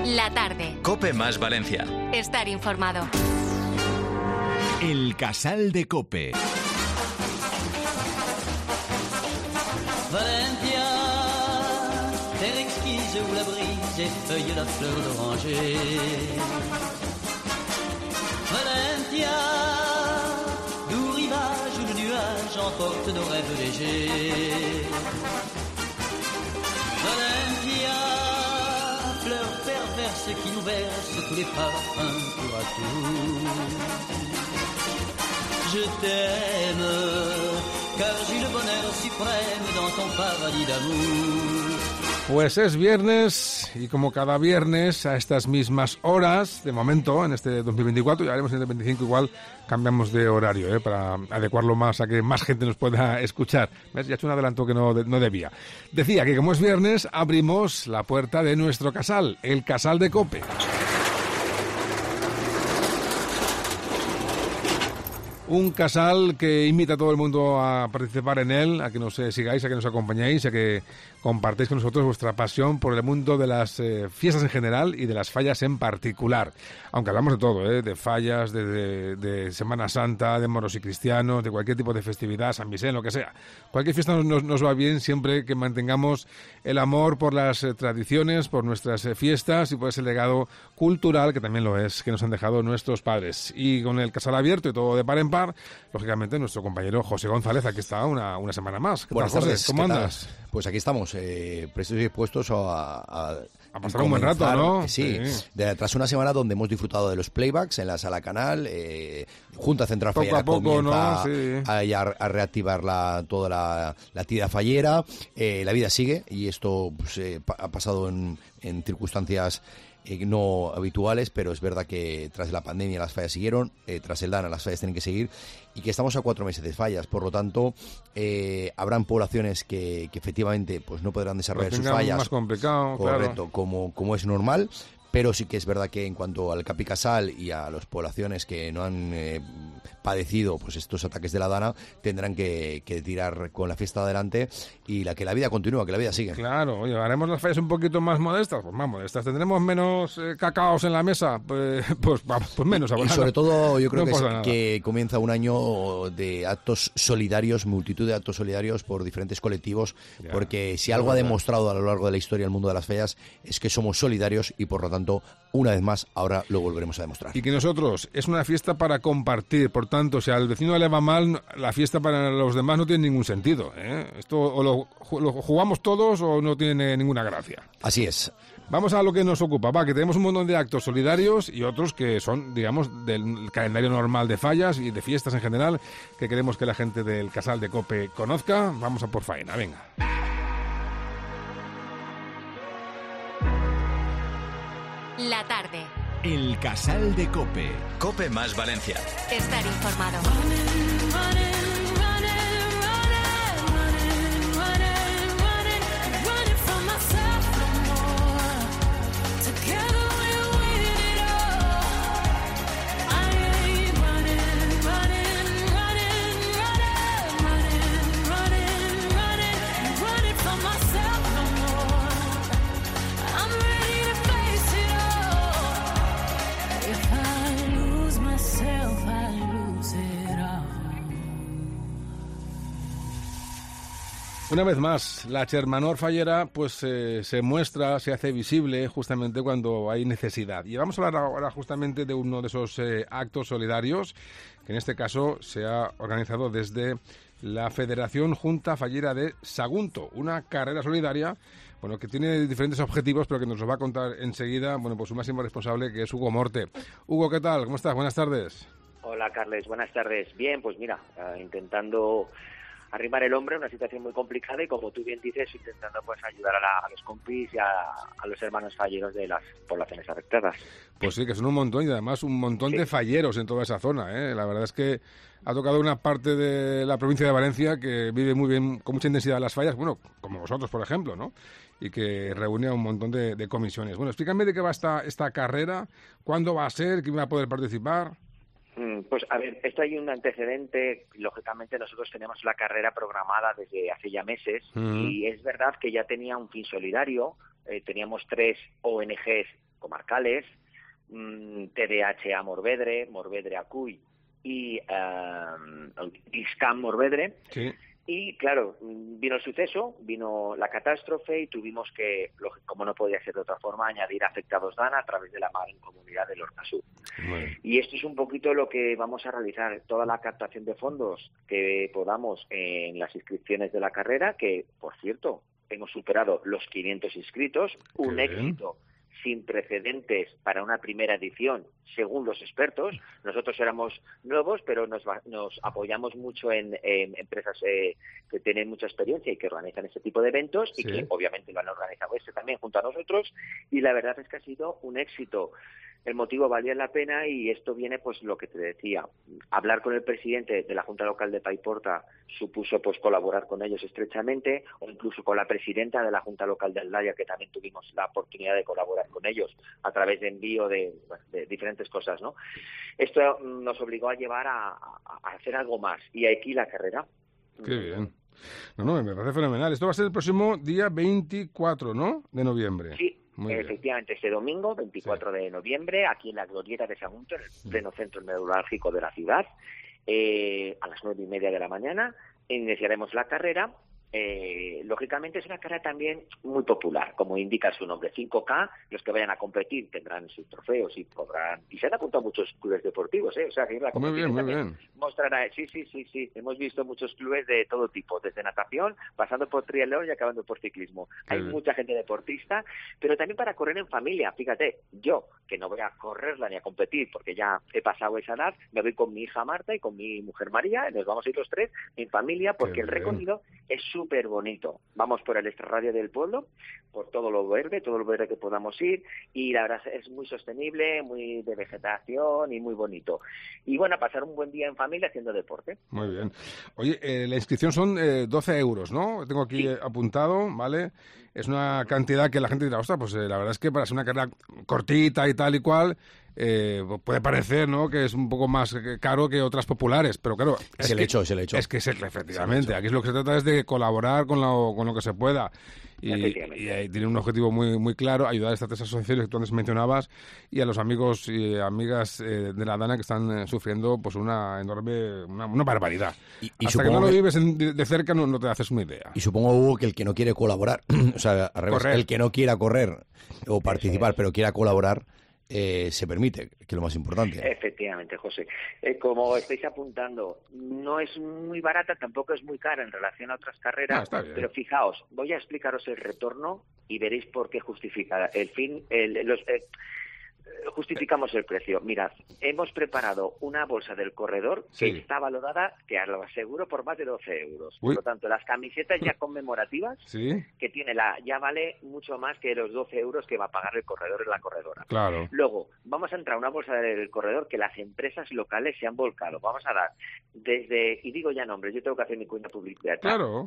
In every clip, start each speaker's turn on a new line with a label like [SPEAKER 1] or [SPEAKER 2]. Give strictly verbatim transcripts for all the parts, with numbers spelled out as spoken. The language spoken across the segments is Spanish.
[SPEAKER 1] La tarde.
[SPEAKER 2] COPE más Valencia.
[SPEAKER 1] Estar informado.
[SPEAKER 3] El Casal de COPE.
[SPEAKER 4] Valencia, terre exquise où la brise effeuille la fleur d'oranger. Valencia, doux rivage où le nuage emporte nos rêves légers. Valencia, fleur perverse qui nous verse tous les parfums tour à tour. Je t'aime, car j'ai le bonheur suprême dans ton paradis d'amour.
[SPEAKER 5] Pues es viernes y como cada viernes a estas mismas horas, de momento, en este dos mil veinticuatro, ya haremos en el veinticinco igual, cambiamos de horario, ¿eh? Para adecuarlo más a que más gente nos pueda escuchar. ¿Ves? Ya he hecho un adelanto que no, no debía. Decía que como es viernes, abrimos la puerta de nuestro casal, el Casal de COPE. Un casal que invita a todo el mundo a participar en él, a que nos eh, sigáis, a que nos acompañéis, a que compartáis con nosotros vuestra pasión por el mundo de las eh, fiestas en general y de las fallas en particular. Aunque hablamos de todo, ¿eh? De fallas, de, de, de Semana Santa, de moros y cristianos, de cualquier tipo de festividad, San Vicente, lo que sea. Cualquier fiesta nos, nos, nos va bien siempre que mantengamos el amor por las eh, tradiciones, por nuestras eh, fiestas y por ese legado cultural, que también lo es, que nos han dejado nuestros padres. Y con el casal abierto y todo de par en par, lógicamente nuestro compañero José González aquí está una, una semana más. ¿Qué
[SPEAKER 6] Buenas
[SPEAKER 5] tal, José?
[SPEAKER 6] tardes.
[SPEAKER 5] ¿Cómo
[SPEAKER 6] ¿Qué
[SPEAKER 5] andas?
[SPEAKER 6] tal? Pues aquí estamos, eh, prestos y dispuestos a, a,
[SPEAKER 5] a pasar un buen rato, ¿no?
[SPEAKER 6] Sí,
[SPEAKER 5] sí.
[SPEAKER 6] De, tras una semana donde hemos disfrutado de los playbacks en la Sala Canal, eh, Junta Central
[SPEAKER 5] poco
[SPEAKER 6] Fallera
[SPEAKER 5] a poco,
[SPEAKER 6] comienza
[SPEAKER 5] ¿no? Sí.
[SPEAKER 6] a, a, a reactivar la, toda la, la actividad fallera, eh, la vida sigue y esto pues, eh, pa, ha pasado en, en circunstancias Eh, no habituales, pero es verdad que tras la pandemia las fallas siguieron, eh, tras el Dana las fallas tienen que seguir y que estamos a cuatro meses de fallas, por lo tanto eh, habrán poblaciones que, que efectivamente pues no podrán desarrollar sus fallas
[SPEAKER 5] más complicado,
[SPEAKER 6] correcto,
[SPEAKER 5] claro.
[SPEAKER 6] como, como es normal, pero sí que es verdad que en cuanto al Capicasal y a las poblaciones que no han eh, padecido pues estos ataques de la Dana tendrán que, que tirar con la fiesta adelante y la que la vida continúa, que la vida sigue.
[SPEAKER 5] Claro, oye, haremos las fallas un poquito más modestas, pues más modestas. ¿Tendremos menos eh, cacaos en la mesa? Pues, pues, pues menos.
[SPEAKER 6] Y sobre todo yo creo
[SPEAKER 5] no
[SPEAKER 6] que, es,
[SPEAKER 5] nada.
[SPEAKER 6] que comienza un año de actos solidarios, multitud de actos solidarios por diferentes colectivos, ya, porque si algo ha demostrado a lo largo de la historia el mundo de las fallas es que somos solidarios y por lo tanto una vez más ahora lo volveremos a demostrar.
[SPEAKER 5] Y que nosotros es una fiesta para compartir, por tanto si al vecino le va mal, la fiesta para los demás no tiene ningún sentido, ¿eh? Esto o lo, lo jugamos todos o no tiene ninguna gracia.
[SPEAKER 6] Así es.
[SPEAKER 5] Vamos a lo que nos ocupa, va, que tenemos un montón de actos solidarios y otros que son, digamos, del calendario normal de fallas y de fiestas en general, que queremos que la gente del Casal de COPE conozca. Vamos a por faena, venga.
[SPEAKER 1] La tarde.
[SPEAKER 3] El Casal de COPE.
[SPEAKER 2] COPE más Valencia.
[SPEAKER 1] Estar informado.
[SPEAKER 5] Una vez más, la Chermanor fallera pues eh, se muestra, se hace visible justamente cuando hay necesidad. Y vamos a hablar ahora justamente de uno de esos eh, actos solidarios, que en este caso se ha organizado desde la Federación Junta Fallera de Sagunto, una carrera solidaria, bueno, que tiene diferentes objetivos, pero que nos lo va a contar enseguida, bueno, pues su máximo responsable, que es Hugo Morte. Hugo, ¿qué tal? ¿Cómo estás? Buenas tardes.
[SPEAKER 7] Hola, Carles. Buenas tardes. Bien, pues mira, uh, intentando arrimar el hombro en una situación muy complicada y, como tú bien dices, intentando pues ayudar a, la, a los compis y a, a los hermanos falleros de las poblaciones afectadas.
[SPEAKER 5] Pues sí, que son un montón y además un montón sí. de falleros en toda esa zona, ¿eh? La verdad es que ha tocado una parte de la provincia de Valencia que vive muy bien, con mucha intensidad las fallas, bueno, como vosotros, por ejemplo, ¿no? Y que reúne a un montón de, de comisiones. Bueno, explícame de qué va esta, esta carrera, cuándo va a ser, quién va a poder participar.
[SPEAKER 7] Pues a ver, esto hay un antecedente. Lógicamente nosotros tenemos la carrera programada desde hace ya meses mm. y es verdad que ya tenía un fin solidario. Eh, teníamos tres O N Ges comarcales, mmm, T D H A Morvedre, Morvedre Acuy y uh, Iscam Morvedre.
[SPEAKER 5] Sí.
[SPEAKER 7] Y claro, vino el suceso, vino la catástrofe y tuvimos que, como no podía ser de otra forma, añadir afectados DANA a través de la mancomunidad de Lorca Sur. Bueno. Y esto es un poquito lo que vamos a realizar, toda la captación de fondos que podamos en las inscripciones de la carrera, que, por cierto, hemos superado los quinientos inscritos, un
[SPEAKER 5] Qué
[SPEAKER 7] éxito bien. Sin precedentes para una primera edición, según los expertos. Nosotros éramos nuevos, pero nos, nos apoyamos mucho en, en empresas eh, que tienen mucha experiencia y que organizan este tipo de eventos, sí. Y que obviamente lo han organizado este también junto a nosotros, y la verdad es que ha sido un éxito. El motivo valía la pena y esto viene, pues, lo que te decía. Hablar con el presidente de la Junta Local de Paiporta supuso, pues, colaborar con ellos estrechamente, o incluso con la presidenta de la Junta Local de Aldaya, que también tuvimos la oportunidad de colaborar con ellos a través de envío de, bueno, de diferentes cosas, ¿no? Esto nos obligó a llevar a, a, a hacer algo más, y aquí la carrera.
[SPEAKER 5] Qué bien. No, no, me parece fenomenal. Esto va a ser el próximo día veinticuatro, ¿no?, de noviembre.
[SPEAKER 7] Sí. Muy Efectivamente, bien. Este domingo, veinticuatro sí. de noviembre, aquí en la Glorieta de Sagunto, en el pleno centro neurálgico de la ciudad, eh, a las nueve y media de la mañana, iniciaremos la carrera. Eh, lógicamente es una carrera también muy popular, como indica su nombre, cinco K. Los que vayan a competir tendrán sus trofeos y podrán, y se han apuntado muchos clubes deportivos, ¿eh? O sea que la
[SPEAKER 5] muy bien, muy bien.
[SPEAKER 7] Mostrará, sí, sí, sí, sí, hemos visto muchos clubes de todo tipo, desde natación, pasando por triatlón y acabando por ciclismo. Qué Hay bien. Mucha gente deportista, pero también para correr en familia. Fíjate, yo, que no voy a correrla ni a competir porque ya he pasado esa edad, me voy con mi hija Marta y con mi mujer María, y nos vamos a ir los tres en familia, porque Qué el bien. Recorrido es súper bonito. Vamos por el extrarradio del pueblo, por todo lo verde, todo lo verde que podamos ir, y la verdad es muy sostenible, muy de vegetación y muy bonito. Y bueno, pasar un buen día en familia haciendo deporte.
[SPEAKER 5] Muy bien. Oye, eh, la inscripción son eh, doce euros, ¿no? Tengo aquí sí. eh, apuntado, ¿vale? Es una cantidad que la gente dirá, ostras, pues eh, la verdad es que para ser una carrera cortita y tal y cual, eh, puede parecer, ¿no?, que es un poco más caro que otras populares, pero claro...
[SPEAKER 6] Es, es el
[SPEAKER 5] que,
[SPEAKER 6] hecho, es el hecho.
[SPEAKER 5] Es que es el, efectivamente, aquí es lo que se trata es de colaborar con lo, con lo que se pueda. Y, y, y tiene un objetivo muy muy claro, ayudar a estas tres asociaciones que tú antes mencionabas y a los amigos y amigas eh, de la DANA que están eh, sufriendo pues una enorme, una, una barbaridad. Y, y Hasta que no lo vives en, de, de cerca no, no te haces una idea.
[SPEAKER 6] Y supongo, Hugo, que el que no quiere colaborar, o sea, al revés, el que no quiera correr o participar, pero quiera colaborar, Eh, se permite, que es lo más importante.
[SPEAKER 7] Efectivamente, José. Eh, como estáis apuntando, no es muy barata, tampoco es muy cara en relación a otras carreras, no, pero fijaos, voy a explicaros el retorno y veréis por qué justifica el fin, el, los... Eh, justificamos el precio. Mirad, hemos preparado una bolsa del corredor que sí. está valorada, que os lo aseguro, por más de doce euros. Uy. Por lo tanto, las camisetas ya conmemorativas, ¿sí? que tiene la, ya vale mucho más que los doce euros que va a pagar el corredor en la corredora.
[SPEAKER 5] Claro.
[SPEAKER 7] Luego, vamos a entrar a una bolsa del corredor que las empresas locales se han volcado. Vamos a dar desde, y digo ya nombres, yo tengo que hacer mi cuenta publicitaria.
[SPEAKER 5] Claro.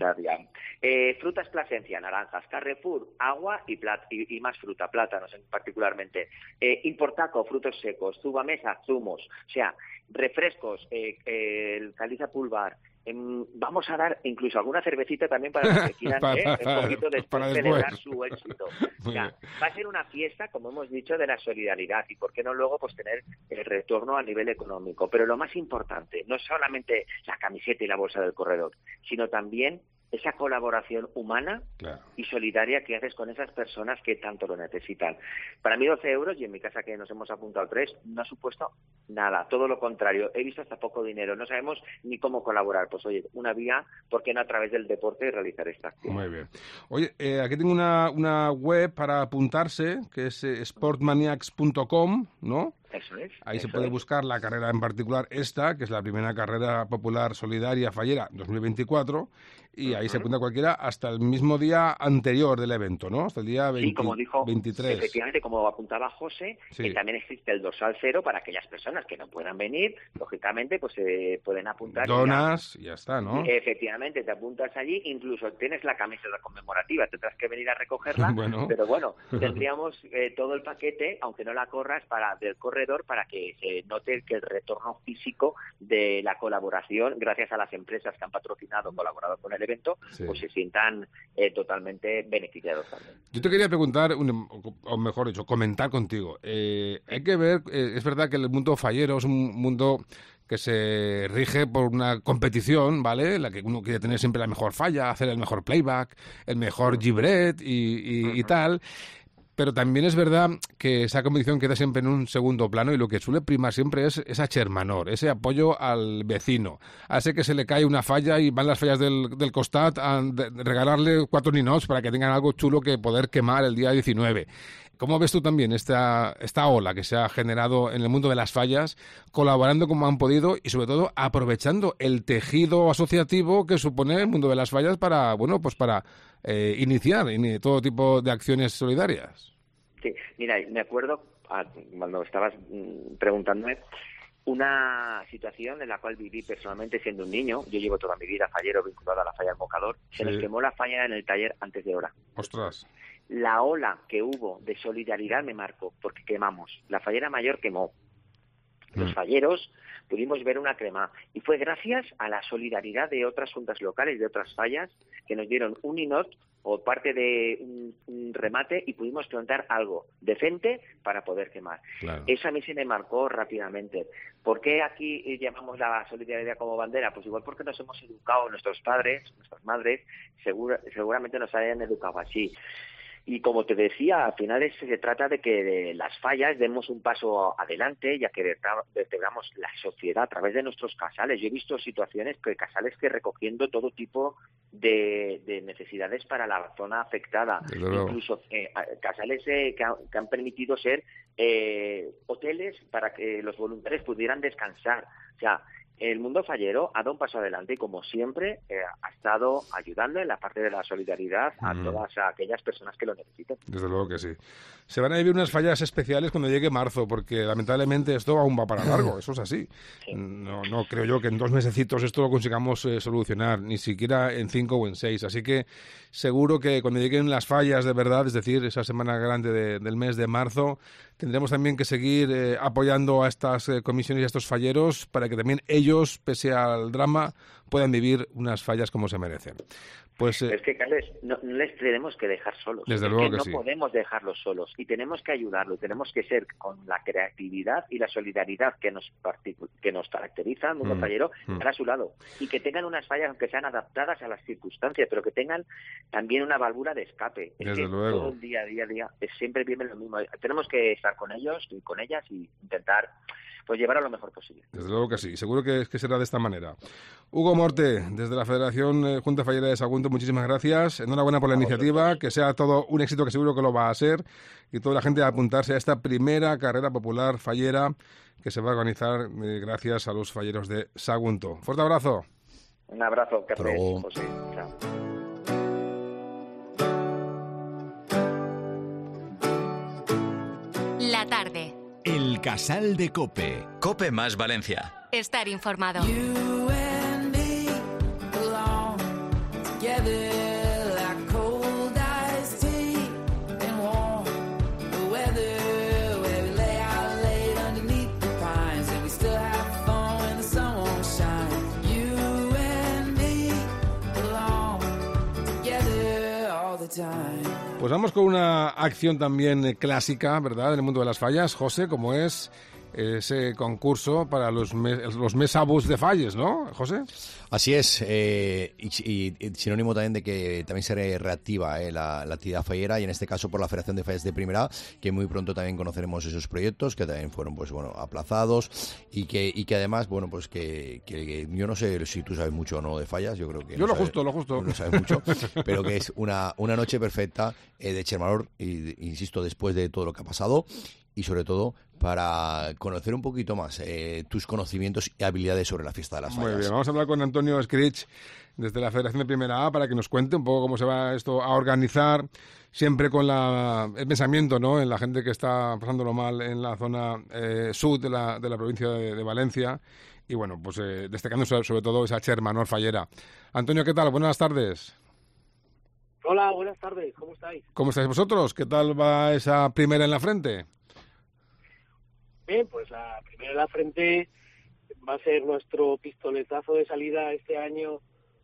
[SPEAKER 7] Eh, frutas Plasencia, naranjas, Carrefour, agua y, plat, y, y más fruta, plátanos en particularmente. Eh, Importaco, frutos secos, Zubamesa, zumos, o sea, refrescos, eh, eh, el Caliza Pulvar. Eh, vamos a dar incluso alguna cervecita también para los que quieran
[SPEAKER 5] para,
[SPEAKER 7] eh, un poquito de
[SPEAKER 5] para
[SPEAKER 7] celebrar su éxito. O sea, va a ser una fiesta, como hemos dicho, de la solidaridad y por qué no luego pues tener el retorno a nivel económico. Pero lo más importante, no es solamente la camiseta y la bolsa del corredor, sino también esa colaboración humana claro. y solidaria que haces con esas personas que tanto lo necesitan. Para mí doce euros, y en mi casa que nos hemos apuntado tres, no ha supuesto nada, todo lo contrario. He visto hasta poco dinero, no sabemos ni cómo colaborar. Pues oye, una vía, ¿por qué no a través del deporte realizar esta acción?
[SPEAKER 5] Muy bien. Oye, eh, aquí tengo una, una web para apuntarse, que es eh, sportmaniacs punto com, ¿no?
[SPEAKER 7] Eso es.
[SPEAKER 5] Ahí
[SPEAKER 7] eso
[SPEAKER 5] se puede
[SPEAKER 7] es.
[SPEAKER 5] buscar la carrera en particular, esta, que es la primera carrera popular solidaria fallera dos mil veinticuatro, y ahí uh-huh. se apunta cualquiera hasta el mismo día anterior del evento, ¿no? Hasta el día veinte,
[SPEAKER 7] sí, como dijo,
[SPEAKER 5] veintitrés.
[SPEAKER 7] Efectivamente, como apuntaba José, sí. que también existe el dorsal cero para aquellas personas que no puedan venir, lógicamente, pues se eh, pueden apuntar.
[SPEAKER 5] Donas, y ya está, ¿no?
[SPEAKER 7] Efectivamente, te apuntas allí, incluso tienes la camiseta conmemorativa, tendrás que venir a recogerla, bueno. pero bueno, tendríamos eh, todo el paquete, aunque no la corras, para del corredor, para que se note que el retorno físico de la colaboración, gracias a las empresas que han patrocinado, colaborado con el del evento,
[SPEAKER 5] sí.
[SPEAKER 7] pues se sientan eh, totalmente beneficiados también.
[SPEAKER 5] Yo te quería preguntar, un, o mejor dicho, comentar contigo. Eh, hay que ver, eh, es verdad que el mundo fallero es un mundo que se rige por una competición, ¿vale? En la que uno quiere tener siempre la mejor falla, hacer el mejor playback, el mejor gibret y, y, uh-huh. y tal. Pero también es verdad que esa competición queda siempre en un segundo plano y lo que suele primar siempre es esa chermanor, ese apoyo al vecino. Hace que se le cae una falla y van las fallas del, del costat a de, de regalarle cuatro ninots para que tengan algo chulo que poder quemar el día diecinueve. ¿Cómo ves tú también esta, esta ola que se ha generado en el mundo de las fallas, colaborando como han podido y sobre todo aprovechando el tejido asociativo que supone el mundo de las fallas para, bueno, pues para eh, iniciar in, todo tipo de acciones solidarias?
[SPEAKER 7] Sí, mira, me acuerdo ah, cuando estabas mm, preguntándome una situación en la cual viví personalmente siendo un niño. Yo llevo toda mi vida fallero vinculado a la falla del Mocador. Se sí. nos quemó la falla en el taller antes de hora.
[SPEAKER 5] ¡Ostras!
[SPEAKER 7] La ola que hubo de solidaridad me marcó, porque quemamos. La fallera mayor quemó. Los falleros pudimos ver una crema. Y fue gracias a la solidaridad de otras juntas locales, de otras fallas, que nos dieron un ninot o parte de un, un remate y pudimos plantar algo decente para poder quemar. Claro. Eso a mí se me marcó rápidamente. ¿Por qué aquí llamamos la solidaridad como bandera? Pues igual porque nos hemos educado, nuestros padres, nuestras madres, segura, seguramente nos hayan educado así. Y como te decía, al final es, se trata de que de las fallas demos un paso adelante, ya que vertebramos la sociedad a través de nuestros casales. Yo he visto situaciones que casales que recogiendo todo tipo de, de necesidades para la zona afectada, incluso eh, casales eh, que, ha, que han permitido ser eh, hoteles para que los voluntarios pudieran descansar. O sea, el mundo fallero ha dado un paso adelante y, como siempre, eh, ha estado ayudando en la parte de la solidaridad a mm. todas aquellas personas que lo necesiten.
[SPEAKER 5] Desde luego que sí. Se van a vivir unas fallas especiales cuando llegue marzo, porque lamentablemente esto aún va para largo, eso es así. Sí. No, no creo yo que en dos mesecitos esto lo consigamos eh, solucionar, ni siquiera en cinco o en seis. Así que seguro que cuando lleguen las fallas de verdad, es decir, esa semana grande de, del mes de marzo, tendremos también que seguir eh, apoyando a estas eh, comisiones y a estos falleros para que también ellos, pese al drama, puedan vivir unas fallas como se merecen. Pues, eh,
[SPEAKER 7] es que, Carles, no, no les tenemos que dejar solos.
[SPEAKER 5] Desde
[SPEAKER 7] es
[SPEAKER 5] luego
[SPEAKER 7] que
[SPEAKER 5] que
[SPEAKER 7] no
[SPEAKER 5] sí.
[SPEAKER 7] podemos dejarlos solos y tenemos que ayudarlos. Tenemos que ser con la creatividad y la solidaridad que nos particu- que nos caracteriza al mundo mm, fallero, mm. estar a su lado. Y que tengan unas fallas, aunque sean adaptadas a las circunstancias, pero que tengan también una válvula de escape. Es
[SPEAKER 5] Desde
[SPEAKER 7] que
[SPEAKER 5] luego.
[SPEAKER 7] todo el día, día, día, es siempre viene lo mismo. Tenemos que estar con ellos y con ellas y intentar pues llevar a lo mejor posible.
[SPEAKER 5] Desde luego que sí, seguro que, que será de esta manera. Hugo Morte, desde la Federación eh, Junta Fallera de Sagunto, muchísimas gracias. Enhorabuena por la a iniciativa, vosotros. Que sea todo un éxito, que seguro que lo va a ser, y toda la gente a apuntarse a esta primera carrera popular fallera que se va a organizar eh, gracias a los falleros de Sagunto. Fuerte abrazo.
[SPEAKER 7] Un abrazo, Carles. José. Chao.
[SPEAKER 1] La tarde.
[SPEAKER 3] El Casal de COPE.
[SPEAKER 2] COPE más Valencia.
[SPEAKER 1] Estar informado.
[SPEAKER 5] Pues vamos con una acción también clásica, ¿verdad?, en el mundo de las fallas, José, como es ese concurso para los, mes, los mesabús de falles, ¿no, José?
[SPEAKER 6] Así es, eh, y, y, y sinónimo también de que también se reactiva eh, la, la actividad fallera, y en este caso por la Federación de Fallas de Primera, que muy pronto también conoceremos esos proyectos que también fueron pues bueno aplazados y que y que además bueno pues que, que, que yo no sé si tú sabes mucho o no de fallas, yo creo que
[SPEAKER 5] yo
[SPEAKER 6] no
[SPEAKER 5] lo
[SPEAKER 6] sabes,
[SPEAKER 5] justo, lo justo,
[SPEAKER 6] no sabes mucho, pero que es una una noche perfecta eh, de chermanor, y insisto, después de todo lo que ha pasado, y sobre todo para conocer un poquito más eh, tus conocimientos y habilidades sobre la fiesta de las fallas.
[SPEAKER 5] Muy bien, vamos a hablar con Antonio Scrich desde la Federación de Primera A para que nos cuente un poco cómo se va esto a organizar, siempre con la, el pensamiento, ¿no?, en la gente que está pasándolo mal en la zona eh, sur de la, de la provincia de, de Valencia, y bueno, pues eh, destacando sobre, sobre todo esa chermanor fallera. Antonio, ¿qué tal? Buenas tardes.
[SPEAKER 8] Hola, buenas tardes, ¿cómo estáis?
[SPEAKER 5] ¿Cómo estáis vosotros? ¿Qué tal va esa primera en la frente?
[SPEAKER 8] Bien, pues la primera en la frente va a ser nuestro pistoletazo de salida este año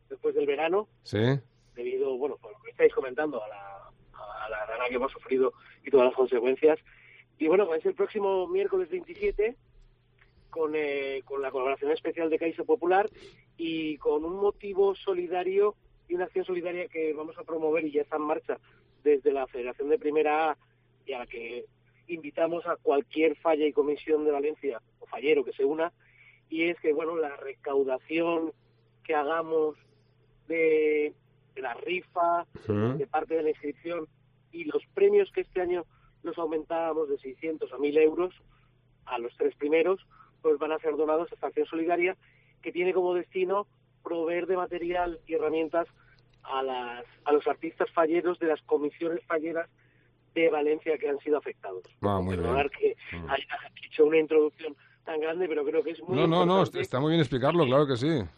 [SPEAKER 8] después del verano,
[SPEAKER 5] Sí.
[SPEAKER 8] debido, bueno, por lo que estáis comentando, a la, a la rana que hemos sufrido y todas las consecuencias. Y bueno, es el próximo miércoles veintisiete, con, eh, con la colaboración especial de Caixa Popular y con un motivo solidario y una acción solidaria que vamos a promover y ya está en marcha desde la Federación de Primera A, y a la que invitamos a cualquier falla y comisión de Valencia o fallero que se una, y es que, bueno, la recaudación que hagamos de, de la rifa,
[SPEAKER 5] Sí.
[SPEAKER 8] de parte de la inscripción, y los premios que este año los aumentábamos de seiscientos a mil euros a los tres primeros, pues van a ser donados a esta acción solidaria que tiene como destino proveer de material y herramientas a, las, a los artistas falleros de las comisiones falleras de Valencia que han sido afectados.
[SPEAKER 5] Ah, muy
[SPEAKER 8] Perdonar
[SPEAKER 5] bien.
[SPEAKER 8] que
[SPEAKER 5] Mm.
[SPEAKER 8] haya hecho una introducción tan grande, pero creo que es muy
[SPEAKER 5] No, no, no,
[SPEAKER 8] importante.
[SPEAKER 5] está muy bien explicarlo, claro que sí.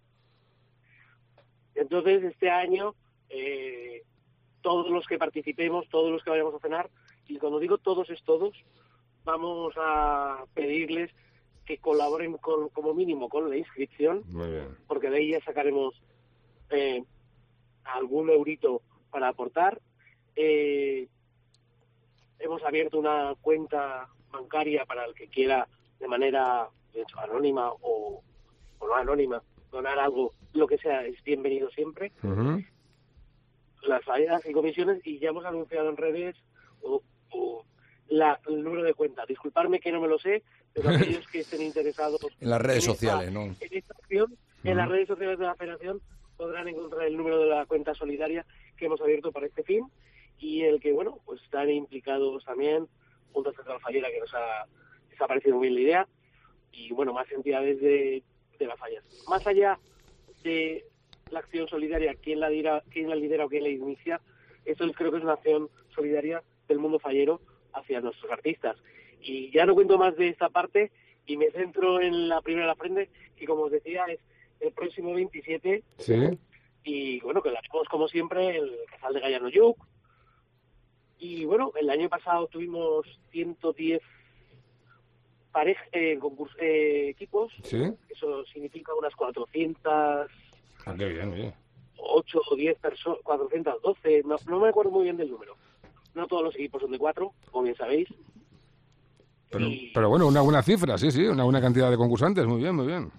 [SPEAKER 8] Entonces, este año, eh, todos los que participemos, todos los que vayamos a cenar, y cuando digo todos es todos, vamos a pedirles que colaboren con, como mínimo con la inscripción,
[SPEAKER 5] Muy bien.
[SPEAKER 8] porque de ahí ya sacaremos eh, algún eurito para aportar. Eh, hemos abierto una cuenta bancaria para el que quiera, de manera, de hecho, anónima o, o no anónima, donar algo, lo que sea, es bienvenido siempre.
[SPEAKER 5] Ujú.
[SPEAKER 8] Las fallas y comisiones, y ya hemos anunciado en redes o, o la, el número de cuenta. Disculparme que no me lo sé, pero aquellos que estén interesados
[SPEAKER 6] En las redes
[SPEAKER 8] en
[SPEAKER 6] sociales,
[SPEAKER 8] esta,
[SPEAKER 6] ¿no?
[SPEAKER 8] en esta acción, en las
[SPEAKER 5] Ujú.
[SPEAKER 8] redes sociales de la Federación podrán encontrar el número de la cuenta solidaria que hemos abierto para este fin, y el que, bueno, pues están implicados también Junta Central Fallera, que nos ha, les ha parecido muy bien la idea, y bueno, más entidades de, de las fallas. Más allá de la acción solidaria, quién la lidera, quién la lidera o quién la inicia, esto es- creo que es una acción solidaria del mundo fallero hacia nuestros artistas. Y ya no cuento más de esta parte y me centro en la primera de la frente, que como os decía es el próximo veintisiete,
[SPEAKER 5] Sí.
[SPEAKER 8] y bueno, que la haremos como siempre en el Casal de Gallano Lluc. Y bueno, el año pasado tuvimos ciento diez parejas, eh, concurs- eh, equipos,
[SPEAKER 5] Sí.
[SPEAKER 8] eso significa unas cuatrocientas
[SPEAKER 5] Ah, qué bien, oye.
[SPEAKER 8] ocho o diez personas, cuatrocientas doce, no, no me acuerdo muy bien del número. No todos los equipos son de cuatro, como bien sabéis.
[SPEAKER 5] Pero,
[SPEAKER 8] Y-
[SPEAKER 5] pero bueno, una buena cifra, sí, sí, una buena cantidad de concursantes, muy bien, muy bien.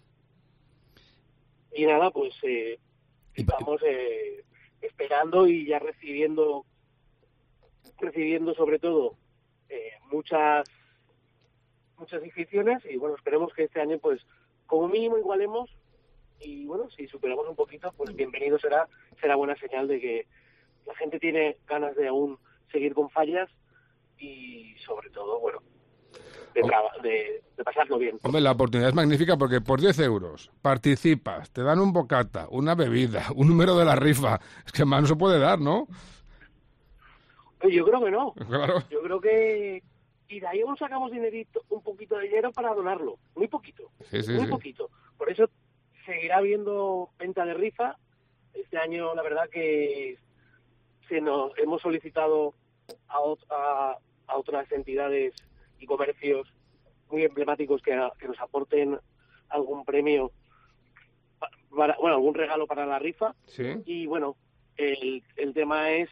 [SPEAKER 8] Y nada, pues eh,
[SPEAKER 6] Y pa-
[SPEAKER 8] estamos eh, esperando y ya recibiendo, recibiendo sobre todo eh, muchas muchas inscripciones, y bueno, esperemos que este año pues como mínimo igualemos, y bueno, si superamos un poquito, pues bienvenido será, será buena señal de que la gente tiene ganas de aún seguir con fallas y sobre todo, bueno, de, traba- de, de pasarlo bien.
[SPEAKER 5] Hombre, la oportunidad es magnífica porque por diez euros participas, te dan un bocata, una bebida, un número de la rifa. Es que más no se puede dar, ¿no?
[SPEAKER 8] Pero yo creo que no.
[SPEAKER 5] Claro.
[SPEAKER 8] Yo creo que... Y de ahí aún sacamos dinerito, un poquito de dinero para donarlo. Muy poquito.
[SPEAKER 5] Sí, sí,
[SPEAKER 8] muy
[SPEAKER 5] sí.
[SPEAKER 8] poquito. Por eso seguirá habiendo venta de rifa. Este año, la verdad que se nos hemos solicitado a, ot- a, a otras entidades y comercios muy emblemáticos que, que nos aporten algún premio, pa- para, bueno, algún regalo para la rifa.
[SPEAKER 5] Sí.
[SPEAKER 8] Y bueno, el, el tema es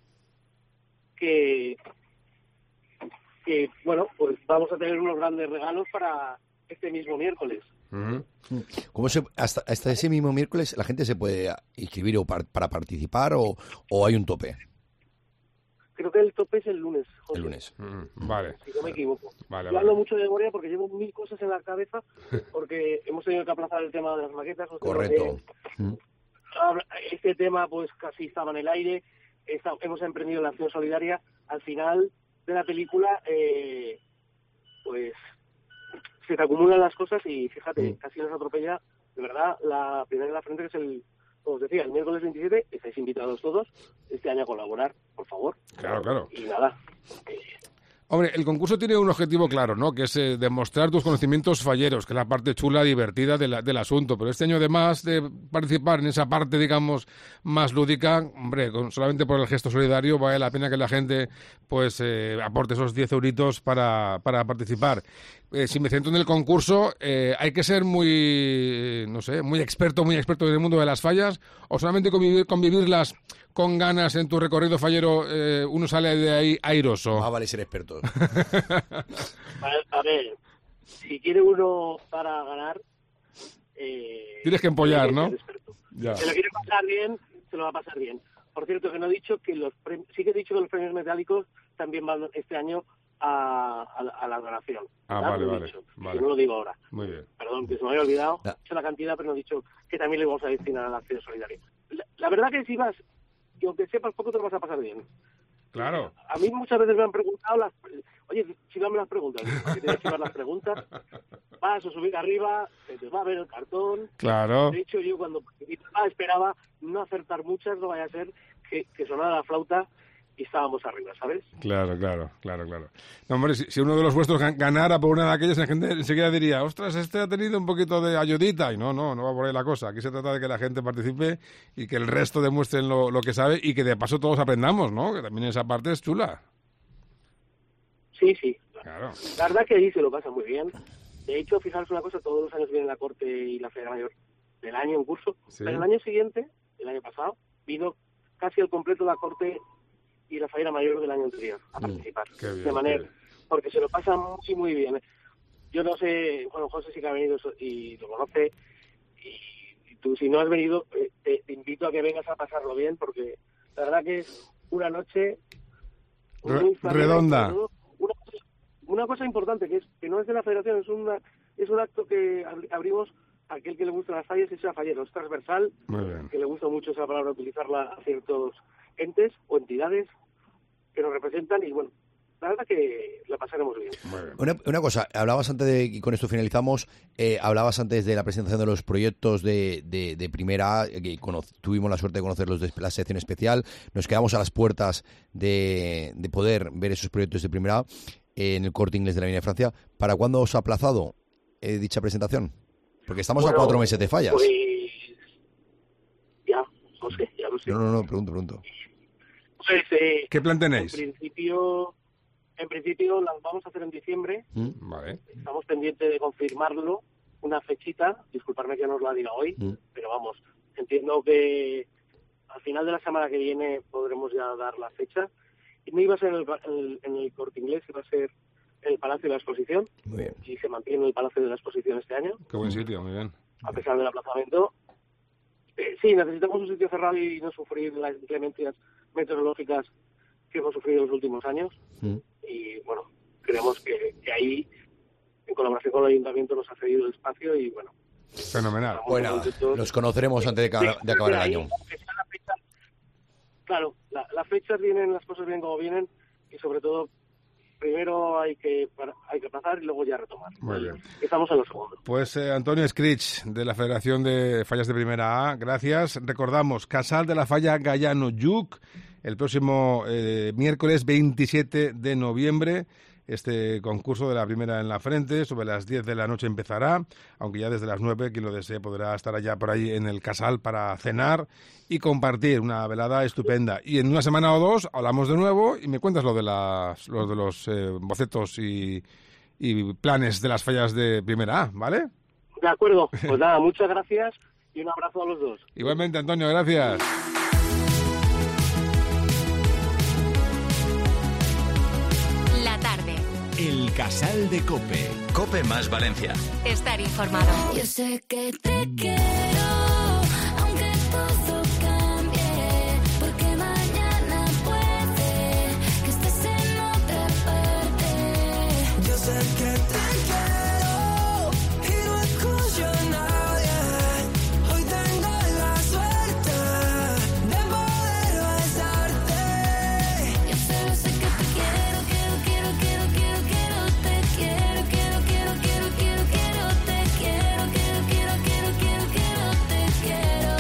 [SPEAKER 8] que, que, bueno, pues vamos a tener unos grandes regalos para este mismo miércoles.
[SPEAKER 5] Ujú.
[SPEAKER 6] ¿Cómo se, hasta, hasta ese mismo miércoles la gente se puede inscribir o par- para participar o, o hay un tope?
[SPEAKER 8] Creo que el tope es el lunes, José,
[SPEAKER 6] El lunes.
[SPEAKER 5] Mm, Vale,
[SPEAKER 8] si no me equivoco.
[SPEAKER 5] vale,
[SPEAKER 8] Yo
[SPEAKER 5] vale.
[SPEAKER 8] hablo mucho de memoria porque llevo mil cosas en la cabeza, porque hemos tenido que aplazar el tema de las maquetas. os tengo
[SPEAKER 6] Correcto.
[SPEAKER 8] que- Habla- Este tema pues casi estaba en el aire, esta- hemos emprendido la acción solidaria. Al final de la película, eh, pues se te acumulan las cosas y fíjate,
[SPEAKER 6] Mm.
[SPEAKER 8] casi nos atropella, de verdad, la primera de la frente, que es el, como os decía, el miércoles veintisiete, estáis invitados todos este año a colaborar, por favor.
[SPEAKER 5] Claro, claro.
[SPEAKER 8] Y nada, eh,
[SPEAKER 5] Hombre, el concurso tiene un objetivo claro, ¿no? Que es eh, demostrar tus conocimientos falleros, que es la parte chula, divertida de la- del asunto. Pero este año, además de participar en esa parte, digamos, más lúdica, hombre, con- solamente por el gesto solidario vale la pena que la gente, pues, eh, aporte esos diez euritos para, para participar. eh, si me centro en el concurso, eh, ¿hay que ser muy, no sé, muy experto, muy experto en el mundo de las fallas? ¿O solamente convivir, convivirlas con ganas en tu recorrido fallero, eh, uno sale de ahí airoso?
[SPEAKER 6] Ah, vale ser experto.
[SPEAKER 8] A, a ver, si quiere uno para ganar... Eh,
[SPEAKER 5] Tienes que empollar, ¿no?
[SPEAKER 8] Ya. Si lo quiere pasar bien, se lo va a pasar bien. Por cierto, que no he dicho que los premios, sí que he dicho que los premios metálicicos también van este año a, a, a la donación.
[SPEAKER 5] Ah,
[SPEAKER 8] ¿verdad?
[SPEAKER 5] vale,
[SPEAKER 8] Lo he
[SPEAKER 5] vale,
[SPEAKER 8] dicho,
[SPEAKER 5] vale.
[SPEAKER 8] Que no lo digo ahora.
[SPEAKER 5] Muy bien.
[SPEAKER 8] Perdón, que se me había olvidado.
[SPEAKER 6] Ya.
[SPEAKER 8] He dicho la cantidad, pero no he dicho que también le vamos a destinar a la acción solidaria. La, la verdad que si vas, y aunque sepas poco, te lo vas a pasar bien.
[SPEAKER 5] Claro.
[SPEAKER 8] A mí muchas veces me han preguntado, las, oye, chivame las preguntas. ¿Para qué tienes que chivar las preguntas? Vas a subir arriba, te va a ver el cartón.
[SPEAKER 5] Claro.
[SPEAKER 8] De hecho, yo cuando participaba esperaba no acertar muchas, no vaya a ser que, que sonara la flauta y estábamos arriba, ¿sabes?
[SPEAKER 5] Claro, claro, claro, claro. No, hombre, si, si uno de los vuestros gan- ganara por una de aquellas, la gente enseguida diría, ostras, este ha tenido un poquito de ayudita. Y no, no, no va por ahí la cosa. Aquí se trata de que la gente participe y que el resto demuestren lo, lo que sabe y que de paso todos aprendamos, ¿no? Que también esa parte es chula.
[SPEAKER 8] Sí, sí.
[SPEAKER 5] Claro.
[SPEAKER 8] La verdad que ahí se lo pasa muy bien. De hecho, fijaros una cosa, todos los años viene la Corte y la Feria Mayor del año en curso.
[SPEAKER 5] Sí.
[SPEAKER 8] Pero el año siguiente, el año pasado, vino casi al completo la Corte y la Feria Mayor del año anterior a participar.
[SPEAKER 5] Qué bien,
[SPEAKER 8] de manera,
[SPEAKER 5] qué bien.
[SPEAKER 8] porque se lo pasa muy, muy bien. Yo no sé, bueno, José sí que ha venido y lo conoce, y, y tú si no has venido, eh, te, te invito a que vengas a pasarlo bien, porque la verdad que es una noche
[SPEAKER 5] Re-
[SPEAKER 8] muy familiar,
[SPEAKER 5] redonda.
[SPEAKER 8] y sobre todo, Una, una cosa importante, que es que no es de la federación, es, una, es un acto que abri- abrimos a aquel que le gustan las fallas y sea fallero, es transversal,
[SPEAKER 5] Muy bien.
[SPEAKER 8] que le gusta mucho esa palabra, utilizarla a ciertos entes o entidades que nos representan y bueno, la verdad que la pasaremos bien.
[SPEAKER 5] Muy bien.
[SPEAKER 6] Una, una cosa, hablabas antes de, y con esto finalizamos, eh, hablabas antes de la presentación de los proyectos de, de, de Primera A, que cono- tuvimos la suerte de conocer los de la sección especial, nos quedamos a las puertas de, de poder ver esos proyectos de Primera A en el Corte Inglés de la Avenida de Francia. ¿Para cuándo os ha aplazado eh, dicha presentación? Porque estamos
[SPEAKER 8] Bueno,
[SPEAKER 6] a cuatro meses de fallas.
[SPEAKER 8] Pues ya, José, ya lo sé.
[SPEAKER 6] No, no, no, pregunto, pregunto.
[SPEAKER 8] Pues, eh,
[SPEAKER 5] ¿Qué plan
[SPEAKER 8] en
[SPEAKER 5] tenéis?
[SPEAKER 8] principio, en principio las vamos a hacer en diciembre.
[SPEAKER 6] ¿Mm?
[SPEAKER 5] Vale.
[SPEAKER 8] Estamos pendientes de confirmarlo, una fechita, disculparme que no os la diga hoy,
[SPEAKER 6] Mm.
[SPEAKER 8] pero vamos, entiendo que al final de la semana que viene podremos ya dar la fecha. Y no iba a ser en el, en, en el Corte Inglés, iba a ser en el Palacio de la Exposición,
[SPEAKER 6] Muy bien.
[SPEAKER 8] y se mantiene el Palacio de la Exposición este año,
[SPEAKER 5] Qué buen sitio, muy bien.
[SPEAKER 8] a pesar del aplazamiento. Eh, sí, necesitamos un sitio cerrado y no sufrir las inclemencias meteorológicas que hemos sufrido en los últimos años.
[SPEAKER 6] ¿Mm?
[SPEAKER 8] Y bueno, creemos que, que ahí, en colaboración con el Ayuntamiento, nos ha cedido el espacio y bueno.
[SPEAKER 5] Fenomenal.
[SPEAKER 8] estamos
[SPEAKER 6] Bueno,
[SPEAKER 8] contentos.
[SPEAKER 6] los conoceremos antes de, ca- de acabar el
[SPEAKER 8] Ahí,
[SPEAKER 6] año.
[SPEAKER 8] aunque sea la fecha- claro, la- las fechas vienen, las cosas vienen como vienen y sobre todo primero hay que para- hay que pasar y luego ya retomar.
[SPEAKER 5] Muy bien.
[SPEAKER 8] Estamos en los segundos.
[SPEAKER 5] Pues eh, Antonio Scrich, de la Federación de Fallas de Primera A, gracias. Recordamos, Casal de la Falla Gallano Lluc, el próximo eh, miércoles veintisiete de noviembre. Este concurso de la primera en la frente, sobre las diez de la noche empezará, aunque ya desde las nueve, quien lo desee podrá estar allá por ahí en el Casal para cenar y compartir una velada estupenda. Y en una semana o dos hablamos de nuevo y me cuentas lo de, las, lo de los eh, bocetos y, y planes de las fallas de Primera A, ¿vale?
[SPEAKER 8] De acuerdo, pues nada, muchas gracias y un abrazo a los dos.
[SPEAKER 5] Igualmente, Antonio, gracias.
[SPEAKER 1] La tarde.
[SPEAKER 3] El Casal de Cope.
[SPEAKER 2] Cope más Valencia.
[SPEAKER 1] Estar informado.
[SPEAKER 9] Yo sé que te quiero, aunque todo cambie, porque mañana puede que estés en otra parte. Yo sé que te quiero y no escucho a nadie. Hoy tengo la suerte de poder besarte. Yo solo sé que te quiero, quiero, quiero, quiero, quiero, quiero, te quiero, quiero, quiero, quiero, quiero, quiero, te quiero, quiero, quiero, quiero, quiero, quiero, te quiero.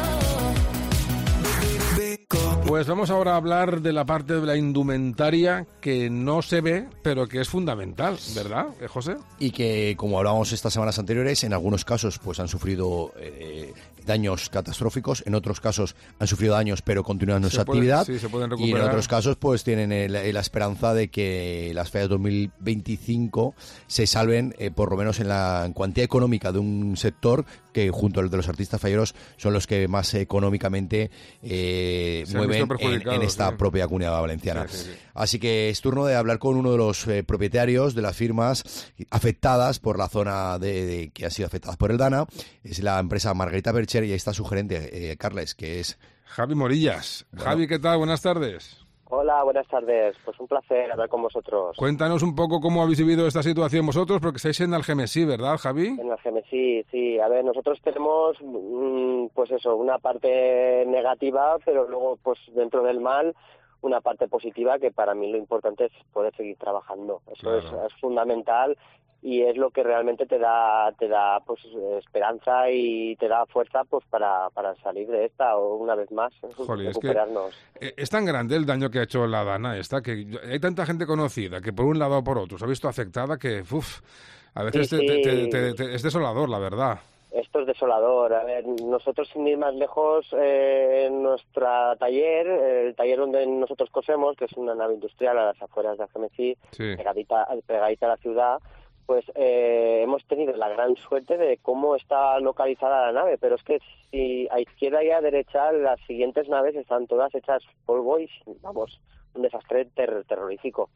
[SPEAKER 5] Pues vamos ahora a hablar de la parte de la indumentaria que no se ve, pero que es fundamental, ¿verdad, eh, José?
[SPEAKER 6] Y que, como hablábamos estas semanas anteriores, en algunos casos pues han sufrido eh, daños catastróficos, en otros casos han sufrido daños pero continúan su
[SPEAKER 5] Se puede-
[SPEAKER 6] actividad,
[SPEAKER 5] sí, se pueden
[SPEAKER 6] y en
[SPEAKER 5] recuperar.
[SPEAKER 6] otros casos pues tienen el- la esperanza de que las fallas dos mil veinticinco se salven, eh, por lo menos en la en cuantía económica de un sector que junto al de los artistas falleros son los que más económicamente eh,
[SPEAKER 5] Se han
[SPEAKER 6] mueven
[SPEAKER 5] visto
[SPEAKER 6] en,
[SPEAKER 5] perjudicados,
[SPEAKER 6] en esta
[SPEAKER 5] sí.
[SPEAKER 6] propia comunidad valenciana.
[SPEAKER 5] Sí, sí, sí.
[SPEAKER 6] Así que es turno de hablar con uno de los eh, propietarios de las firmas afectadas por la zona de, de- que han sido afectadas por el Dana. Es la empresa Margarita Bercher y ahí está su gerente, eh, Carles, que es...
[SPEAKER 5] Javi Morillas. Javi, ¿qué tal? Buenas tardes.
[SPEAKER 10] Hola, buenas tardes. Pues un placer hablar con vosotros.
[SPEAKER 5] Cuéntanos un poco cómo habéis vivido esta situación vosotros, porque estáis en Algemesí, ¿verdad, Javi?
[SPEAKER 10] En la G M, sí, sí. A ver, nosotros tenemos, mm, pues eso, una parte negativa, pero luego, pues dentro del mal, una parte positiva, que para mí lo importante es poder seguir trabajando. Eso
[SPEAKER 5] Claro.
[SPEAKER 10] es, es fundamental y es lo que realmente te da, te da, pues esperanza y te da fuerza, pues para, para salir de esta o una vez más,
[SPEAKER 5] Jolín, es que-
[SPEAKER 10] recuperarnos.
[SPEAKER 5] Eh, Es tan grande el daño que ha hecho la Dana esta, que hay tanta gente conocida que por un lado o por otro se ha visto afectada que, uff, a veces
[SPEAKER 10] Sí,
[SPEAKER 5] te- te-
[SPEAKER 10] sí.
[SPEAKER 5] te- te- te- es desolador, la verdad.
[SPEAKER 10] Esto es desolador. A ver, nosotros sin ir más lejos, eh, en nuestro taller, el taller donde nosotros cosemos, que es una nave industrial a las afueras de Algemesí,
[SPEAKER 5] Sí.
[SPEAKER 10] pegadita, pegadita a la ciudad, pues eh, hemos tenido la gran suerte de cómo está localizada la nave, pero es que si a izquierda y a derecha las siguientes naves están todas hechas polvo y, vamos, un desastre ter- terrorífico.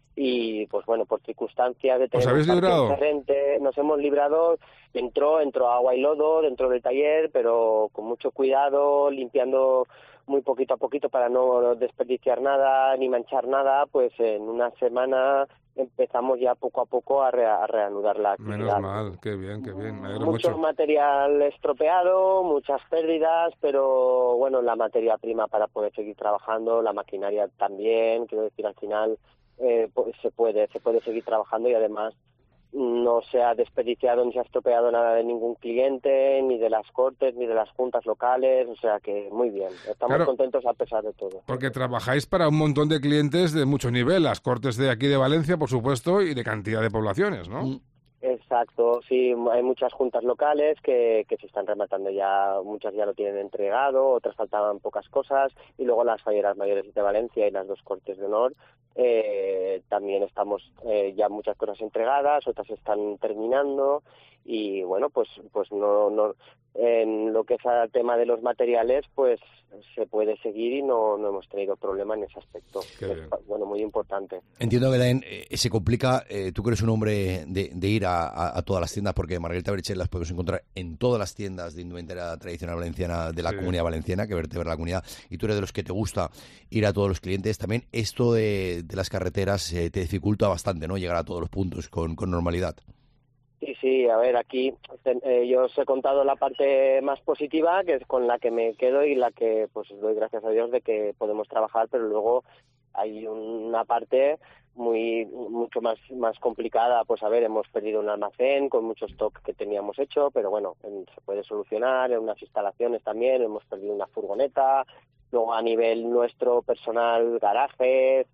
[SPEAKER 10] Y pues bueno, por circunstancias de
[SPEAKER 5] ¿Os
[SPEAKER 10] tener
[SPEAKER 5] habéis
[SPEAKER 10] un parque
[SPEAKER 5] librado?
[SPEAKER 10] diferente, nos hemos librado, entró, entró agua y lodo dentro del taller, pero con mucho cuidado, limpiando muy poquito a poquito para no desperdiciar nada ni manchar nada, pues en una semana empezamos ya poco a poco a, re- a reanudar la actividad.
[SPEAKER 5] Menos mal, qué bien, qué bien, me alegro
[SPEAKER 10] Mucho
[SPEAKER 5] mucho.
[SPEAKER 10] material estropeado, muchas pérdidas, pero bueno, la materia prima para poder seguir trabajando, la maquinaria también, quiero decir, al final eh, pues se puede, se puede seguir trabajando y además no se ha desperdiciado ni se ha estropeado nada de ningún cliente, ni de las cortes, ni de las juntas locales, o sea que muy bien, estamos
[SPEAKER 5] Claro.
[SPEAKER 10] contentos a pesar de todo.
[SPEAKER 5] Porque trabajáis para un montón de clientes de mucho nivel, las cortes de aquí de Valencia, por supuesto, y de cantidad de poblaciones, ¿no?
[SPEAKER 6] Mm.
[SPEAKER 10] Exacto, sí, hay muchas juntas locales que, que se están rematando ya, muchas ya lo tienen entregado, otras faltaban pocas cosas, y luego las falleras mayores de Valencia y las dos cortes de honor, eh, también estamos eh, ya muchas cosas entregadas, otras están terminando, y bueno, pues pues no, no en lo que es el tema de los materiales, pues se puede seguir y no, no hemos tenido problema en ese aspecto.
[SPEAKER 5] Qué
[SPEAKER 10] Es,
[SPEAKER 5] bien.
[SPEAKER 10] bueno, muy importante.
[SPEAKER 6] Entiendo que también eh, se complica, eh, tú que eres un hombre de, de ir a, a- a todas las tiendas, porque Margarita Bercher las podemos encontrar en todas las tiendas de indumentaria tradicional valenciana de la
[SPEAKER 5] Sí.
[SPEAKER 6] Comunidad Valenciana, que vertebra la comunidad, y tú eres de los que te gusta ir a todos los clientes. También esto de, de las carreteras eh, te dificulta bastante, ¿no? Llegar a todos los puntos con, con normalidad.
[SPEAKER 10] Sí, sí, a ver, aquí eh, yo os he contado la parte más positiva, que es con la que me quedo y la que pues doy gracias a Dios de que podemos trabajar, pero luego hay una parte muy mucho más más complicada. Pues a ver, hemos perdido un almacén con mucho stock que teníamos hecho, pero bueno, en- se puede solucionar, en unas instalaciones también, hemos perdido una furgoneta, luego a nivel nuestro personal, garajes,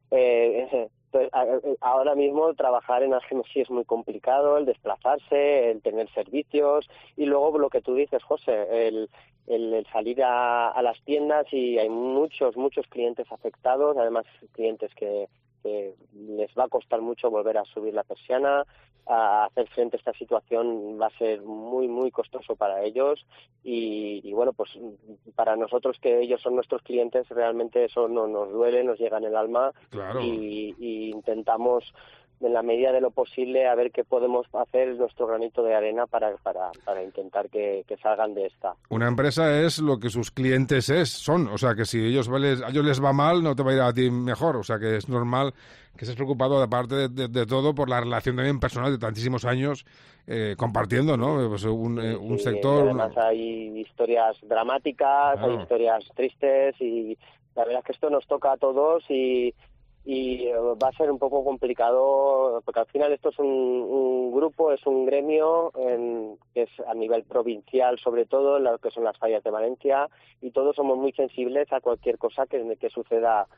[SPEAKER 10] eh, entonces, a- ahora mismo trabajar en Algemesí es muy complicado, el desplazarse, el tener servicios y luego lo que tú dices, José, el, el, el salir a, a las tiendas y hay muchos, muchos clientes afectados, además clientes que, que les va a costar mucho volver a subir la persiana, a hacer frente a esta situación va a ser muy, muy costoso para ellos y, y bueno, pues para nosotros que ellos son nuestros clientes realmente eso no nos duele, nos llega en el alma.
[SPEAKER 5] Claro.
[SPEAKER 10] y, y intentamos en la medida de lo posible a ver qué podemos hacer nuestro granito de arena para para, para intentar que, que salgan de esta.
[SPEAKER 5] Una empresa es lo que sus clientes es, son, o sea que si ellos les, a ellos les va mal, no te va a ir a ti mejor, o sea que es normal que estés preocupado, aparte de, de, de todo, por la relación también personal de tantísimos años eh, compartiendo, ¿no? Pues un, eh, un
[SPEAKER 10] Sí,
[SPEAKER 5] sector...
[SPEAKER 10] y además hay historias dramáticas,
[SPEAKER 5] Claro.
[SPEAKER 10] hay historias tristes y la verdad es que esto nos toca a todos y y eh, va a ser un poco complicado porque al final esto es un, un grupo, es un gremio en, que es a nivel provincial sobre todo, en lo que son las fallas de Valencia y todos somos muy sensibles a cualquier cosa que, que suceda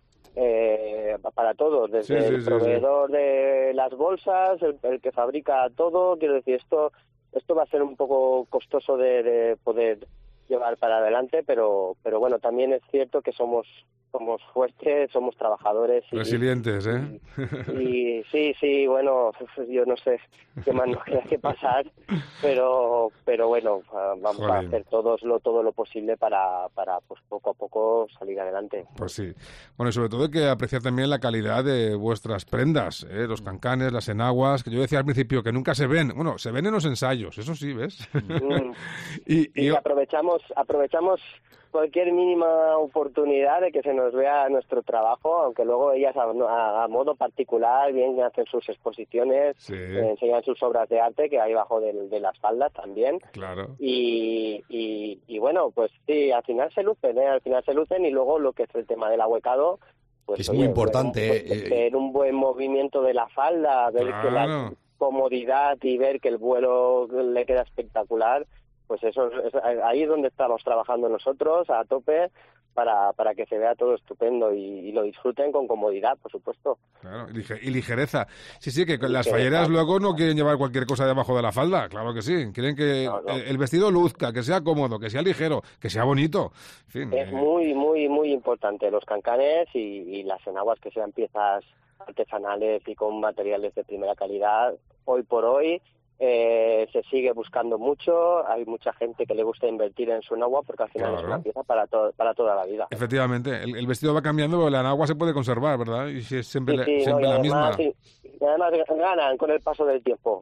[SPEAKER 10] eh, para todos, desde
[SPEAKER 5] Sí, sí,
[SPEAKER 10] el
[SPEAKER 5] sí,
[SPEAKER 10] proveedor de las bolsas, el, el que fabrica todo, quiero decir, esto esto va a ser un poco costoso de, de poder llevar para adelante, pero pero bueno, también es cierto que somos somos fuertes, somos trabajadores. Y,
[SPEAKER 5] resilientes, ¿eh?
[SPEAKER 10] Y, y sí, sí, bueno, yo no sé qué más nos queda que pasar, pero pero bueno, vamos Joder. a hacer todos lo todo lo posible para, para pues poco a poco salir adelante.
[SPEAKER 5] Pues sí. Bueno, y sobre todo hay que apreciar también la calidad de vuestras prendas, ¿eh? Los cancanes, las enaguas, que yo decía al principio que nunca se ven. Bueno, se ven en los ensayos, eso sí, ¿ves?
[SPEAKER 10] Mm.
[SPEAKER 5] y,
[SPEAKER 10] y, y aprovechamos aprovechamos cualquier mínima oportunidad de que se nos vea nuestro trabajo, aunque luego ellas a, a, a modo particular bien hacen sus exposiciones, sí. eh, enseñan sus obras de arte que hay bajo de, de las faldas también.
[SPEAKER 5] Claro.
[SPEAKER 10] Y, y, y bueno, pues sí, al final se lucen, ¿eh? Al final se lucen y luego lo que es el tema del ahuecado, pues
[SPEAKER 6] es
[SPEAKER 10] oye,
[SPEAKER 6] muy importante.
[SPEAKER 10] Ver, pues, ver un buen movimiento de la falda, ver
[SPEAKER 5] claro.
[SPEAKER 10] que la comodidad y ver que el vuelo le queda espectacular. Pues eso es, ahí es donde estamos trabajando nosotros a tope para, para que se vea todo estupendo y, y lo disfruten con comodidad, por supuesto.
[SPEAKER 5] Claro, y ligereza. Sí, sí, que ligereza. Las falleras luego no quieren llevar cualquier cosa debajo de la falda, claro que sí. Quieren que no, no. el vestido luzca, que sea cómodo, que sea ligero, que sea bonito. En fin,
[SPEAKER 10] es
[SPEAKER 5] eh...
[SPEAKER 10] muy, muy, muy importante los cancanes y, y las enaguas que sean piezas artesanales y con materiales de primera calidad. Hoy por hoy Eh, se sigue buscando mucho, hay mucha gente que le gusta invertir en su enagua porque al final claro. es una pieza para, to- para toda la vida.
[SPEAKER 5] Efectivamente, el, el vestido va cambiando, pero la enagua se puede conservar, ¿verdad? Y si es siempre, sí, sí, siempre
[SPEAKER 10] no, y
[SPEAKER 5] la
[SPEAKER 10] además,
[SPEAKER 5] misma.
[SPEAKER 10] Sí, y además ganan con el paso del tiempo.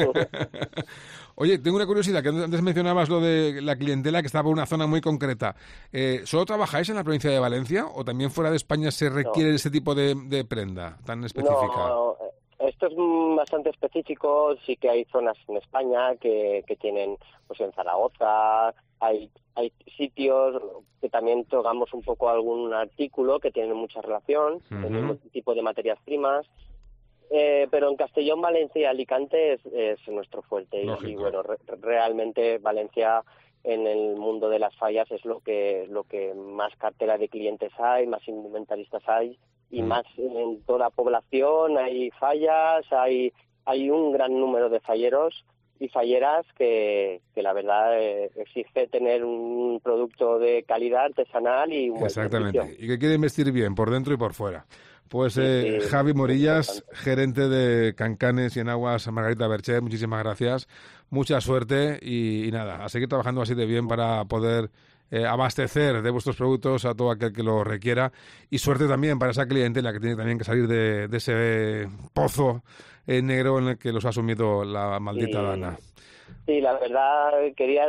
[SPEAKER 5] Oye, tengo una curiosidad, que antes mencionabas lo de la clientela que está por una zona muy concreta. Eh, ¿Solo trabajáis en la provincia de Valencia o también fuera de España se requiere no. ese tipo de, de prenda tan específica?
[SPEAKER 10] No, esto es bastante específico, sí que hay zonas en España que, que tienen, pues en Zaragoza, hay hay sitios que también tocamos un poco algún artículo que tienen mucha relación, uh-huh. el mismo tipo de materias primas, eh, pero en Castellón, Valencia y Alicante es, es nuestro fuerte y, y bueno, re, realmente Valencia en el mundo de las fallas es lo que lo que más cartera de clientes hay, más indumentaristas hay y mm. más en toda la población hay fallas, hay hay un gran número de falleros y falleras que, que la verdad eh, exige tener un producto de calidad artesanal y un buen
[SPEAKER 5] Exactamente,
[SPEAKER 10] servicio.
[SPEAKER 5] Y que quieren vestir bien por dentro y por fuera. Pues sí, eh, sí, Javi Morillas, gerente de Cancanes y Enaguas Margarita Berchet, muchísimas gracias, mucha suerte y, y nada, a seguir trabajando así de bien para poder eh, abastecer de vuestros productos a todo aquel que lo requiera y suerte también para esa clientela que tiene también que salir de, de ese pozo eh, negro en el que los ha sumido la maldita
[SPEAKER 10] sí,
[SPEAKER 5] Dana.
[SPEAKER 10] Sí, la verdad quería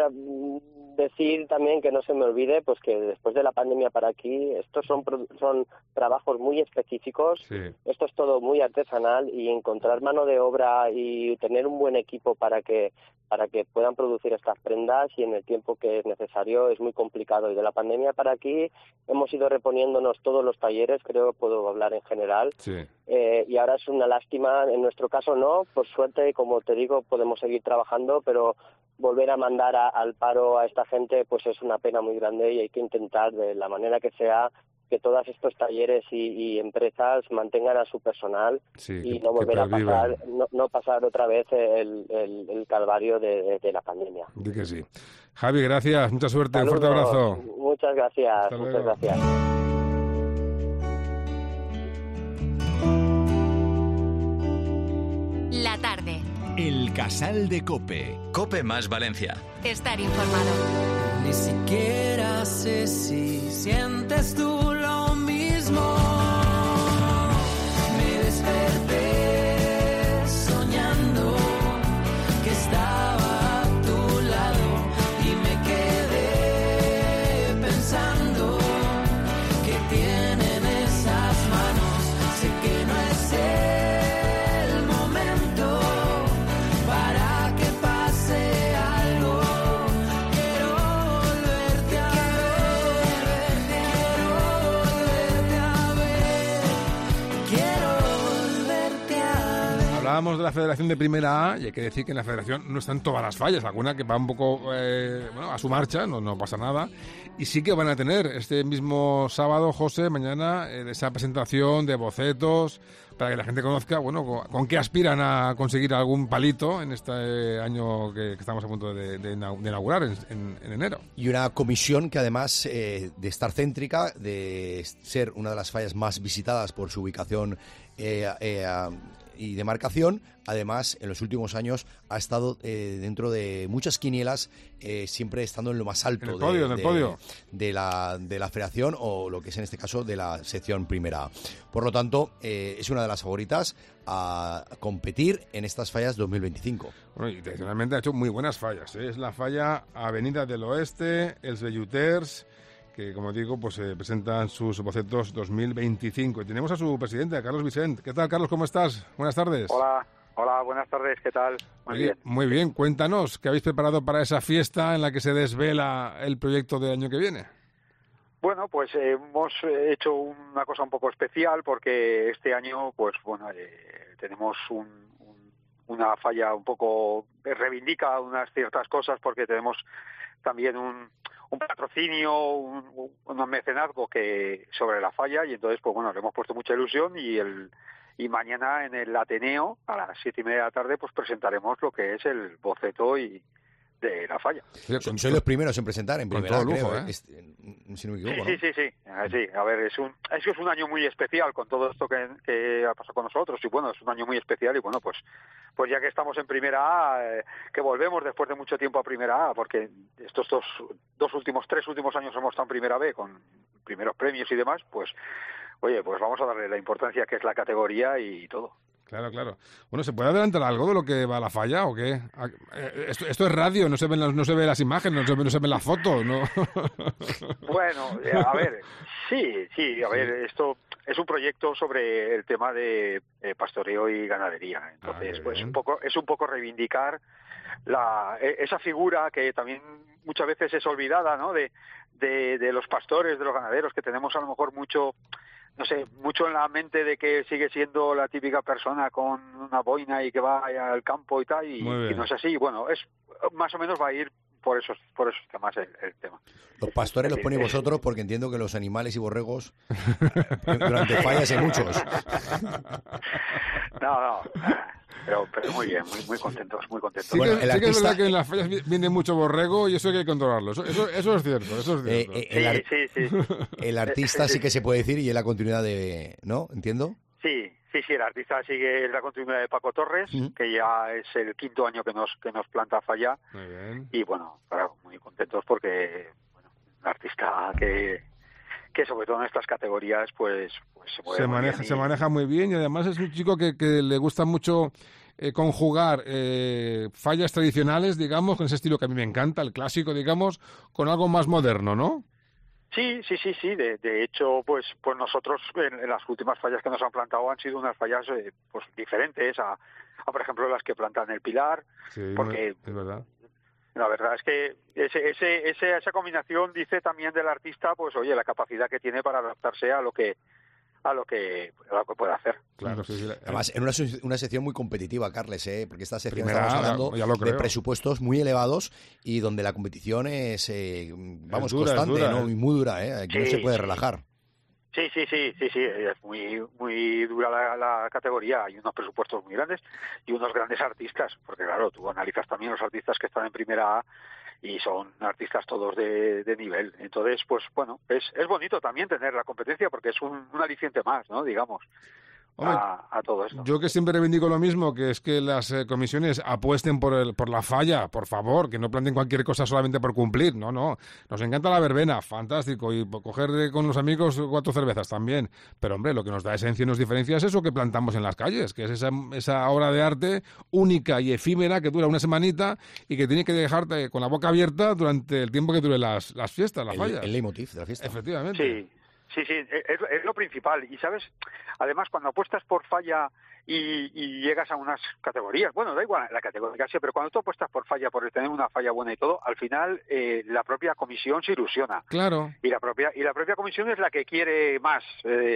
[SPEAKER 10] decir también que no se me olvide pues que después de la pandemia para aquí estos son son trabajos muy específicos,
[SPEAKER 5] sí.
[SPEAKER 10] Esto es todo muy artesanal y encontrar mano de obra y tener un buen equipo para que para que puedan producir estas prendas y en el tiempo que es necesario es muy complicado y de la pandemia para aquí hemos ido reponiéndonos todos los talleres, creo que puedo hablar en general,
[SPEAKER 5] sí.
[SPEAKER 10] eh, y ahora es una lástima, en nuestro caso no, por suerte como te digo podemos seguir trabajando, pero volver a mandar a, al paro a esta gente pues es una pena muy grande y hay que intentar de la manera que sea que todos estos talleres y, y empresas mantengan a su personal
[SPEAKER 5] sí,
[SPEAKER 10] y
[SPEAKER 5] que,
[SPEAKER 10] no volver a
[SPEAKER 5] vivan.
[SPEAKER 10] pasar no, no pasar otra vez el, el, el calvario de, de, de la pandemia.
[SPEAKER 5] Di que sí. Javi, gracias, mucha suerte,
[SPEAKER 10] Saludos,
[SPEAKER 5] un fuerte abrazo.
[SPEAKER 10] Muchas gracias,
[SPEAKER 5] Hasta
[SPEAKER 10] muchas
[SPEAKER 5] luego.
[SPEAKER 10] gracias.
[SPEAKER 1] La tarde.
[SPEAKER 3] El Casal de Cope.
[SPEAKER 2] Cope más Valencia.
[SPEAKER 1] Estar informado.
[SPEAKER 4] Ni siquiera sé si sientes tú lo mismo. Me desperté soñando que estaba a tu lado y me quedé pensando que tienen esas manos. Sé que no es el momento para que pase algo. Quiero volverte a ver, quiero volverte a ver.
[SPEAKER 5] Hablábamos de la Federación de Primera A y hay que decir que en la Federación no están todas las fallas, alguna que va un poco eh, bueno, a su marcha, no, no pasa nada. Y sí que van a tener este mismo sábado, José, mañana, eh, esa presentación de bocetos para que la gente conozca, bueno, con, con qué aspiran a conseguir algún palito en este eh, año que, que estamos a punto de, de, de inaugurar en, en, en enero.
[SPEAKER 6] Y una comisión que además eh, de estar céntrica, de ser una de las fallas más visitadas por su ubicación eh, eh, y demarcación, además en los últimos años ha estado eh, dentro de muchas quinielas, eh, siempre estando en lo más alto
[SPEAKER 5] en el podio,
[SPEAKER 6] de,
[SPEAKER 5] en el
[SPEAKER 6] de,
[SPEAKER 5] podio.
[SPEAKER 6] de la de la federación, o lo que es en este caso de la sección primera A. Por lo tanto, eh, es una de las favoritas a competir en estas fallas dos mil veinticinco.
[SPEAKER 5] Bueno, y tradicionalmente ha hecho muy buenas fallas, ¿eh? Es la falla Avenida del Oeste, Els Velluters, que, como digo, pues eh, presentan sus bocetos dos mil veinticinco. Y tenemos a su presidente, a Carlos Vicent. ¿Qué tal, Carlos? ¿Cómo estás? Buenas tardes.
[SPEAKER 11] Hola, hola, buenas tardes. ¿Qué tal? Muy
[SPEAKER 5] Oye,
[SPEAKER 11] bien.
[SPEAKER 5] Muy bien. Cuéntanos, ¿qué habéis preparado para esa fiesta en la que se desvela el proyecto del año que viene?
[SPEAKER 11] Bueno, pues eh, hemos hecho una cosa un poco especial porque este año, pues bueno, eh, tenemos un, un, una falla un poco, eh, reivindica unas ciertas cosas porque tenemos también un, un patrocinio, un, un mecenazgo que sobre la falla y entonces, pues bueno, le hemos puesto mucha ilusión y el y mañana en el Ateneo a las siete y media de la tarde, pues presentaremos lo que es el boceto y de la falla.
[SPEAKER 6] Sí, con, soy los primeros en presentar en primera,
[SPEAKER 5] todo lujo,
[SPEAKER 6] creo,
[SPEAKER 5] ¿eh?
[SPEAKER 6] Es, si no me equivoco,
[SPEAKER 11] sí,
[SPEAKER 6] ¿no?
[SPEAKER 11] sí, sí, sí, sí. A ver, es un, es que es un año muy especial con todo esto que, que ha pasado con nosotros y bueno, es un año muy especial y bueno, pues, pues ya que estamos en primera A, eh, que volvemos después de mucho tiempo a primera A, porque estos dos, dos últimos, tres últimos años hemos estado en primera B con primeros premios y demás, pues, oye, pues vamos a darle la importancia que es la categoría y todo.
[SPEAKER 5] Claro, claro. Bueno, ¿se puede adelantar algo de lo que va a la falla o qué? Esto, esto es radio, no se ven las, no se ve las imágenes, no se, no se ven las fotos, ¿no?
[SPEAKER 11] Bueno, a ver, sí, sí, a ver, esto es un proyecto sobre el tema de eh, pastoreo y ganadería. Entonces,
[SPEAKER 5] ah,
[SPEAKER 11] pues un poco es un poco reivindicar la esa figura que también muchas veces es olvidada, ¿no? De, de, de los pastores, de los ganaderos, que tenemos a lo mejor mucho, no sé, mucho en la mente de que sigue siendo la típica persona con una boina y que va al campo y tal, y, y no es así. Bueno, es más o menos va a ir por esos por esos temas el, el tema.
[SPEAKER 6] Los pastores los ponéis vosotros porque entiendo que los animales y borregos durante fallas hay muchos.
[SPEAKER 11] No, no. Pero, pero muy bien, muy, muy contentos, muy contentos.
[SPEAKER 5] Sí,
[SPEAKER 6] Bueno,
[SPEAKER 5] que,
[SPEAKER 6] el
[SPEAKER 5] sí que
[SPEAKER 6] artista...
[SPEAKER 5] es verdad que en las fallas viene mucho borrego y eso hay que controlarlo. Eso, eso, eso es cierto, eso es cierto.
[SPEAKER 6] Eh, eh, el, ar...
[SPEAKER 11] sí, sí, sí.
[SPEAKER 6] el artista sí que se puede decir y es la continuidad de... ¿No? ¿Entiendo?
[SPEAKER 11] Sí, sí, sí, el artista sigue la continuidad de Paco Torres, uh-huh. que ya es el quinto año que nos que nos planta falla.
[SPEAKER 5] Muy bien.
[SPEAKER 11] Y bueno, claro, muy contentos porque, bueno, un artista que... que sobre todo en estas categorías pues, pues se,
[SPEAKER 5] se maneja y... se maneja muy bien y además es un chico que, que le gusta mucho eh, conjugar eh, fallas tradicionales, digamos, con ese estilo que a mí me encanta, el clásico, digamos, con algo más moderno, ¿no?
[SPEAKER 11] Sí, sí, sí, sí. De, de hecho, pues, pues nosotros en, en las últimas fallas que nos han plantado han sido unas fallas eh, pues diferentes a, a, por ejemplo, las que plantan el Pilar,
[SPEAKER 5] sí,
[SPEAKER 11] porque
[SPEAKER 5] es verdad.
[SPEAKER 11] La verdad es que ese, ese, ese, esa combinación dice también del artista, pues oye, la capacidad que tiene para adaptarse a lo que a lo que, a lo que puede hacer.
[SPEAKER 5] Claro, sí, sí.
[SPEAKER 6] Además, en una, una sección muy competitiva, Carles, ¿eh? Porque esta sección
[SPEAKER 5] Primera,
[SPEAKER 6] estamos hablando
[SPEAKER 5] ya, ya
[SPEAKER 6] de presupuestos muy elevados y donde la competición es, eh, vamos, es dura, constante, es dura, ¿no? Y muy dura, ¿eh? Aquí sí, no se puede relajar.
[SPEAKER 11] Sí, sí, sí, sí, sí, es muy muy dura la, la categoría, hay unos presupuestos muy grandes y unos grandes artistas, porque claro, tú analizas también los artistas que están en primera A y son artistas todos de, de nivel, entonces pues bueno, es es bonito también tener la competencia porque es un, un aliciente más, ¿no? Digamos. Hombre, a, a todo esto.
[SPEAKER 5] Yo que siempre reivindico lo mismo, que es que las eh, comisiones apuesten por el, por la falla, por favor, que no planteen cualquier cosa solamente por cumplir, no, no, nos encanta la verbena, fantástico, y coger de, con los amigos cuatro cervezas también, pero hombre, lo que nos da esencia y nos diferencia es eso que plantamos en las calles, que es esa, esa obra de arte única y efímera que dura una semanita y que tiene que dejarte con la boca abierta durante el tiempo que dure las, las fiestas, las
[SPEAKER 6] el,
[SPEAKER 5] fallas.
[SPEAKER 6] El leitmotiv de la fiesta.
[SPEAKER 5] Efectivamente.
[SPEAKER 11] Sí. Sí, sí, es, es lo principal. Y, ¿sabes? Además, cuando apuestas por falla y, y llegas a unas categorías, bueno, da igual la categoría, sí, pero cuando tú apuestas por falla, por tener una falla buena y todo, al final eh, la propia comisión se ilusiona.
[SPEAKER 5] Claro.
[SPEAKER 11] Y la propia y la propia comisión es la que quiere más. Eh,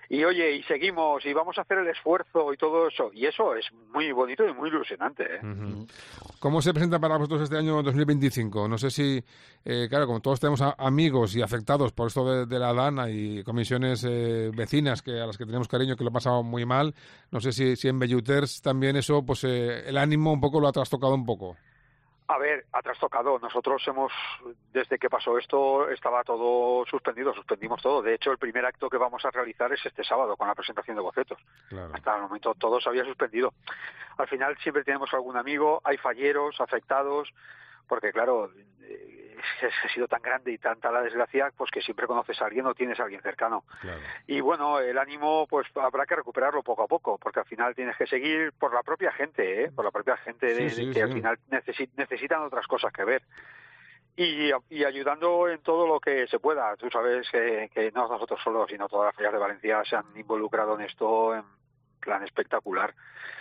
[SPEAKER 11] y oye, y seguimos, y vamos a hacer el esfuerzo y todo eso, y eso es muy bonito y muy ilusionante, ¿eh?
[SPEAKER 5] Uh-huh. ¿Cómo se presenta para vosotros este año dos mil veinticinco? No sé si, eh, claro, como todos tenemos a, amigos y afectados por esto de, de la Dana y comisiones eh, vecinas que a las que tenemos cariño, que lo han pasado muy mal, no sé si, si en Belluters también eso, pues eh, el ánimo un poco lo ha trastocado un poco.
[SPEAKER 11] A ver, ha trastocado. Nosotros hemos, desde que pasó esto, estaba todo suspendido, suspendimos todo. De hecho, el primer acto que vamos a realizar es este sábado, con la presentación de bocetos. Claro. Hasta el momento todo se había suspendido. Al final siempre tenemos algún amigo, hay falleros, afectados, porque claro, eh, ha sido tan grande y tanta la desgracia, pues que siempre conoces a alguien o tienes a alguien cercano. Claro. Y bueno, el ánimo pues habrá que recuperarlo poco a poco, porque al final tienes que seguir por la propia gente, ¿eh? por la propia gente de, sí, sí, de, que sí. al final necesi- necesitan otras cosas que ver. Y, y ayudando en todo lo que se pueda. Tú sabes que, que no nosotros solos, sino todas las fallas de Valencia se han involucrado en esto en plan espectacular.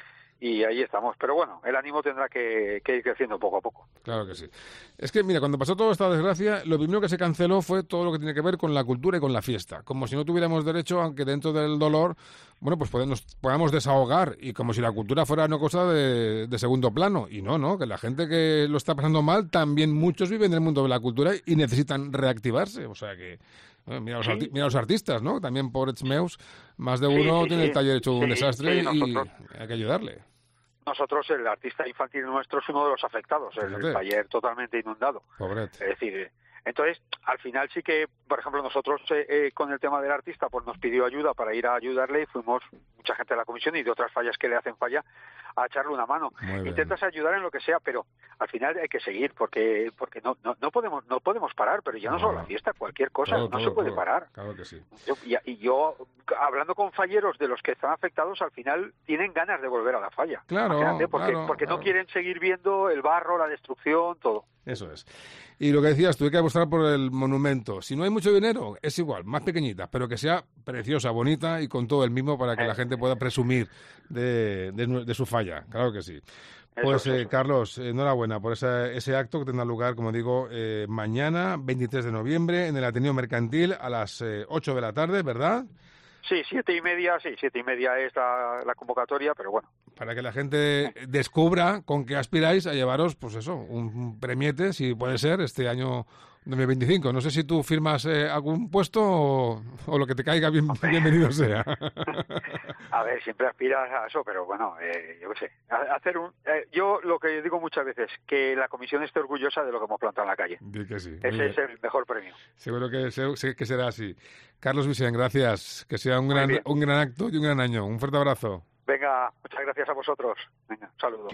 [SPEAKER 11] Y ahí estamos. Pero bueno, el ánimo tendrá que, que ir creciendo poco a poco.
[SPEAKER 5] Claro que sí. Es que, mira, cuando pasó toda esta desgracia, lo primero que se canceló fue todo lo que tiene que ver con la cultura y con la fiesta. Como si no tuviéramos derecho, aunque dentro del dolor, bueno, pues podemos, podamos desahogar. Y como si la cultura fuera una cosa de, de segundo plano. Y no, no, que la gente que lo está pasando mal, también muchos viven en el mundo de la cultura y necesitan reactivarse. O sea que... Bueno, mira, los arti- mira los artistas, ¿no? También por meus, más de uno sí, sí, tiene sí. el taller hecho sí, un desastre sí, y hay que ayudarle.
[SPEAKER 11] Nosotros, el artista infantil nuestro es uno de los afectados, el, el taller totalmente inundado.
[SPEAKER 5] Pobrete.
[SPEAKER 11] Es decir, entonces, al final sí que, por ejemplo, nosotros eh, eh, con el tema del artista, pues nos pidió ayuda para ir a ayudarle y fuimos mucha gente de la comisión y de otras fallas que le hacen falla a echarle una mano. Intentas ayudar en lo que sea, pero al final hay que seguir porque porque no no, no podemos no podemos parar, pero ya no, no solo la fiesta, cualquier cosa,
[SPEAKER 5] todo,
[SPEAKER 11] no
[SPEAKER 5] todo,
[SPEAKER 11] se puede
[SPEAKER 5] todo.
[SPEAKER 11] parar.
[SPEAKER 5] Claro que sí.
[SPEAKER 11] Yo, y, y yo, hablando con falleros de los que están afectados, al final tienen ganas de volver a la falla.
[SPEAKER 5] Claro,
[SPEAKER 11] Imagínate, porque,
[SPEAKER 5] claro,
[SPEAKER 11] porque
[SPEAKER 5] claro.
[SPEAKER 11] no quieren seguir viendo el barro, la destrucción, todo.
[SPEAKER 5] Eso es. Y lo que decías tú, hay que apostar por el monumento. Si no hay mucho dinero, es igual, más pequeñita, pero que sea preciosa, bonita y con todo el mismo para que eh. la gente pueda presumir de, de, de su falla. Claro que sí. Pues, eh, Carlos, enhorabuena por esa, ese acto que tendrá lugar, como digo, eh, mañana, veintitrés de noviembre, en el Ateneo Mercantil, a las eh, ocho de la tarde, ¿verdad?
[SPEAKER 11] Sí, siete y media, sí, siete y media es la, la convocatoria, pero bueno.
[SPEAKER 5] Para que la gente descubra con qué aspiráis a llevaros, pues eso, un premiete, si puede ser, este año dos mil veinticinco. No sé si tú firmas eh, algún puesto o, o lo que te caiga bien, bienvenido sea.
[SPEAKER 11] A ver, siempre aspiras a eso, pero bueno, eh, yo qué sé. A, hacer un, eh, yo lo que digo muchas veces, que la comisión esté orgullosa de lo que hemos plantado en la calle.
[SPEAKER 5] Di que sí.
[SPEAKER 11] Ese es el mejor premio.
[SPEAKER 5] Seguro que, que será así. Carlos Vicent, gracias. Que sea un gran, un gran acto y un gran año. Un fuerte abrazo.
[SPEAKER 11] Venga, muchas gracias a vosotros. Venga, un saludo.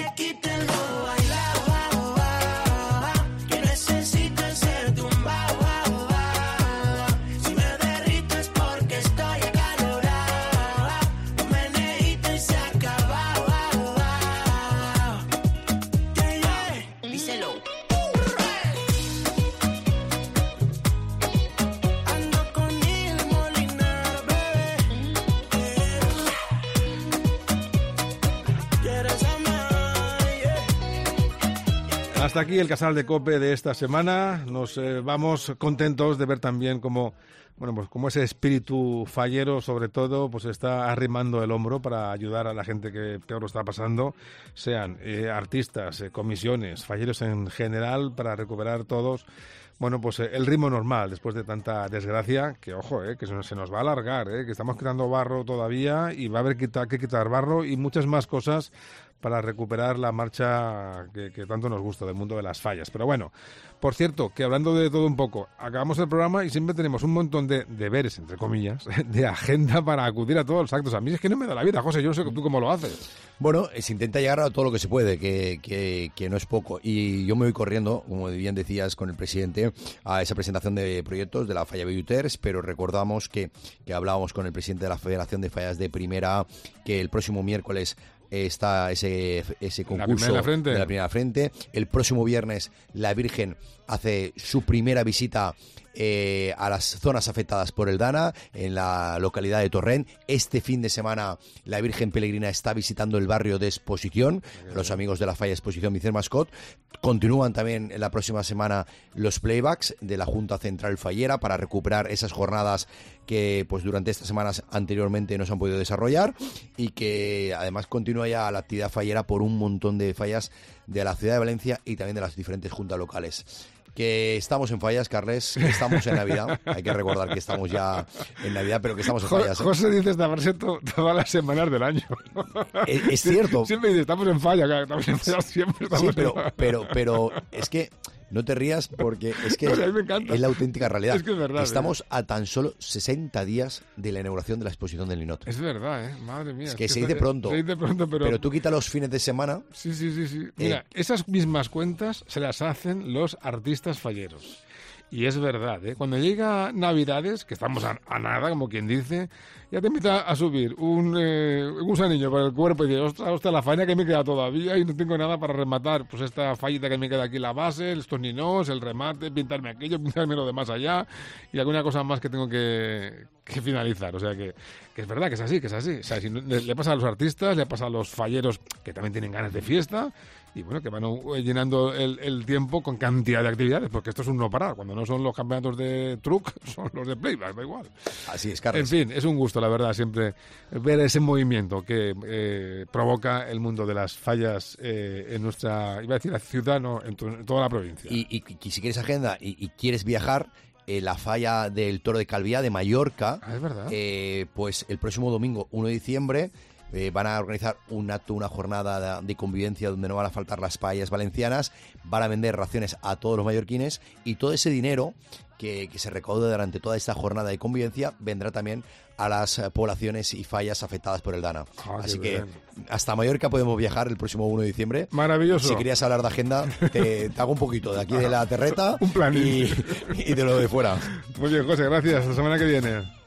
[SPEAKER 5] Hasta aquí el Casal de Cope de esta semana. Nos eh, vamos contentos de ver también cómo, bueno, pues como ese espíritu fallero, sobre todo, pues está arrimando el hombro para ayudar a la gente que peor lo está pasando, sean eh, artistas, eh, comisiones, falleros en general, para recuperar todos, bueno, pues eh, el ritmo normal después de tanta desgracia, que ojo, eh, que se nos, se nos va a alargar, eh, que estamos quitando barro todavía y va a haber que, que quitar barro y muchas más cosas para recuperar la marcha que, que tanto nos gusta del mundo de las fallas. Pero bueno, por cierto, que hablando de todo un poco, acabamos el programa y siempre tenemos un montón de deberes, entre comillas, de agenda para acudir a todos los actos. A mí es que no me da la vida, José, yo no sé tú cómo lo haces.
[SPEAKER 6] Bueno, se intenta llegar a todo lo que se puede, que, que, que no es poco. Y yo me voy corriendo, como bien decías, con el presidente, a esa presentación de proyectos de la falla Belluters, pero recordamos que, que hablábamos con el presidente de la Federación de Fallas de Primera, que el próximo miércoles está ese, ese concurso
[SPEAKER 5] la frente.
[SPEAKER 6] de la primera frente. El próximo viernes la Virgen hace su primera visita eh, a las zonas afectadas por el Dana, en la localidad de Torrent. Este fin de semana la Virgen Peregrina está visitando el barrio de Exposición, los amigos de la falla Exposición Vicente Mascot. Continúan también en la próxima semana los playbacks de la Junta Central Fallera para recuperar esas jornadas que pues durante estas semanas anteriormente no se han podido desarrollar, y que además continúa ya la actividad fallera por un montón de fallas de la ciudad de Valencia y también de las diferentes juntas locales. Que estamos en fallas, Carles, que estamos en Navidad. Hay que recordar que estamos ya en Navidad, pero que estamos en fallas. ¿eh?
[SPEAKER 5] José dice esta frase to, todas las semanas del año.
[SPEAKER 6] Es, es cierto.
[SPEAKER 5] Siempre dice, estamos en falla, claro, estamos en falla siempre. Estamos
[SPEAKER 6] sí, pero,
[SPEAKER 5] en...
[SPEAKER 6] pero, pero es que no te rías porque es que
[SPEAKER 5] Oye, a mí me encanta.
[SPEAKER 6] Es la auténtica realidad.
[SPEAKER 5] Es que es verdad.
[SPEAKER 6] Estamos
[SPEAKER 5] ¿eh?
[SPEAKER 6] a tan solo sesenta días de la inauguración de la exposición del Linot.
[SPEAKER 5] Es verdad, ¿eh? Madre mía.
[SPEAKER 6] Es que,
[SPEAKER 5] es
[SPEAKER 6] se
[SPEAKER 5] que
[SPEAKER 6] dice
[SPEAKER 5] está,
[SPEAKER 6] pronto.
[SPEAKER 5] Se dice pronto, pero...
[SPEAKER 6] Pero tú quita los fines de semana.
[SPEAKER 5] Sí, sí, sí. sí. Mira, eh... esas mismas cuentas se las hacen los artistas falleros. Y es verdad, ¿eh? Cuando llega Navidades, que estamos a, a nada, como quien dice, ya te empieza a subir un eh, gusanillo por el cuerpo y dices, ostras, ostras, la faena que me queda todavía y no tengo nada para rematar. Pues esta fallita que me queda aquí, la base, estos ninos, el remate, pintarme aquello, pintarme lo de más allá y alguna cosa más que tengo que, que finalizar. O sea que, que es verdad que es así, que es así. O sea, si no, le, le pasa a los artistas, le pasa a los falleros que también tienen ganas de fiesta. Y bueno, que van llenando el, el tiempo con cantidad de actividades, porque esto es un no parar. Cuando no son los campeonatos de truck, son los de playback, da igual.
[SPEAKER 6] Así es, Carlos.
[SPEAKER 5] En fin, es un gusto, la verdad, siempre ver ese movimiento que eh, provoca el mundo de las fallas eh, en nuestra, iba a decir la ciudad, no, en, tu, en toda la provincia.
[SPEAKER 6] Y, y, y si quieres agenda y, y quieres viajar, eh, la falla del Toro de Calviá de Mallorca,
[SPEAKER 5] ah, es verdad.
[SPEAKER 6] Eh, pues el próximo domingo, uno de diciembre, Eh, van a organizar un acto, una jornada de, de convivencia donde no van a faltar las paellas valencianas, van a vender raciones a todos los mallorquines y todo ese dinero que, que se recaude durante toda esta jornada de convivencia vendrá también a las eh, poblaciones y fallas afectadas por el Dana.
[SPEAKER 5] Ah,
[SPEAKER 6] Así que
[SPEAKER 5] bien.
[SPEAKER 6] hasta Mallorca podemos viajar el próximo uno de diciembre.
[SPEAKER 5] Maravilloso.
[SPEAKER 6] Si querías hablar de agenda, te, te hago un poquito de aquí de la terreta
[SPEAKER 5] un plan
[SPEAKER 6] y, y de lo de fuera.
[SPEAKER 5] Muy bien, José, gracias. Hasta la semana que viene.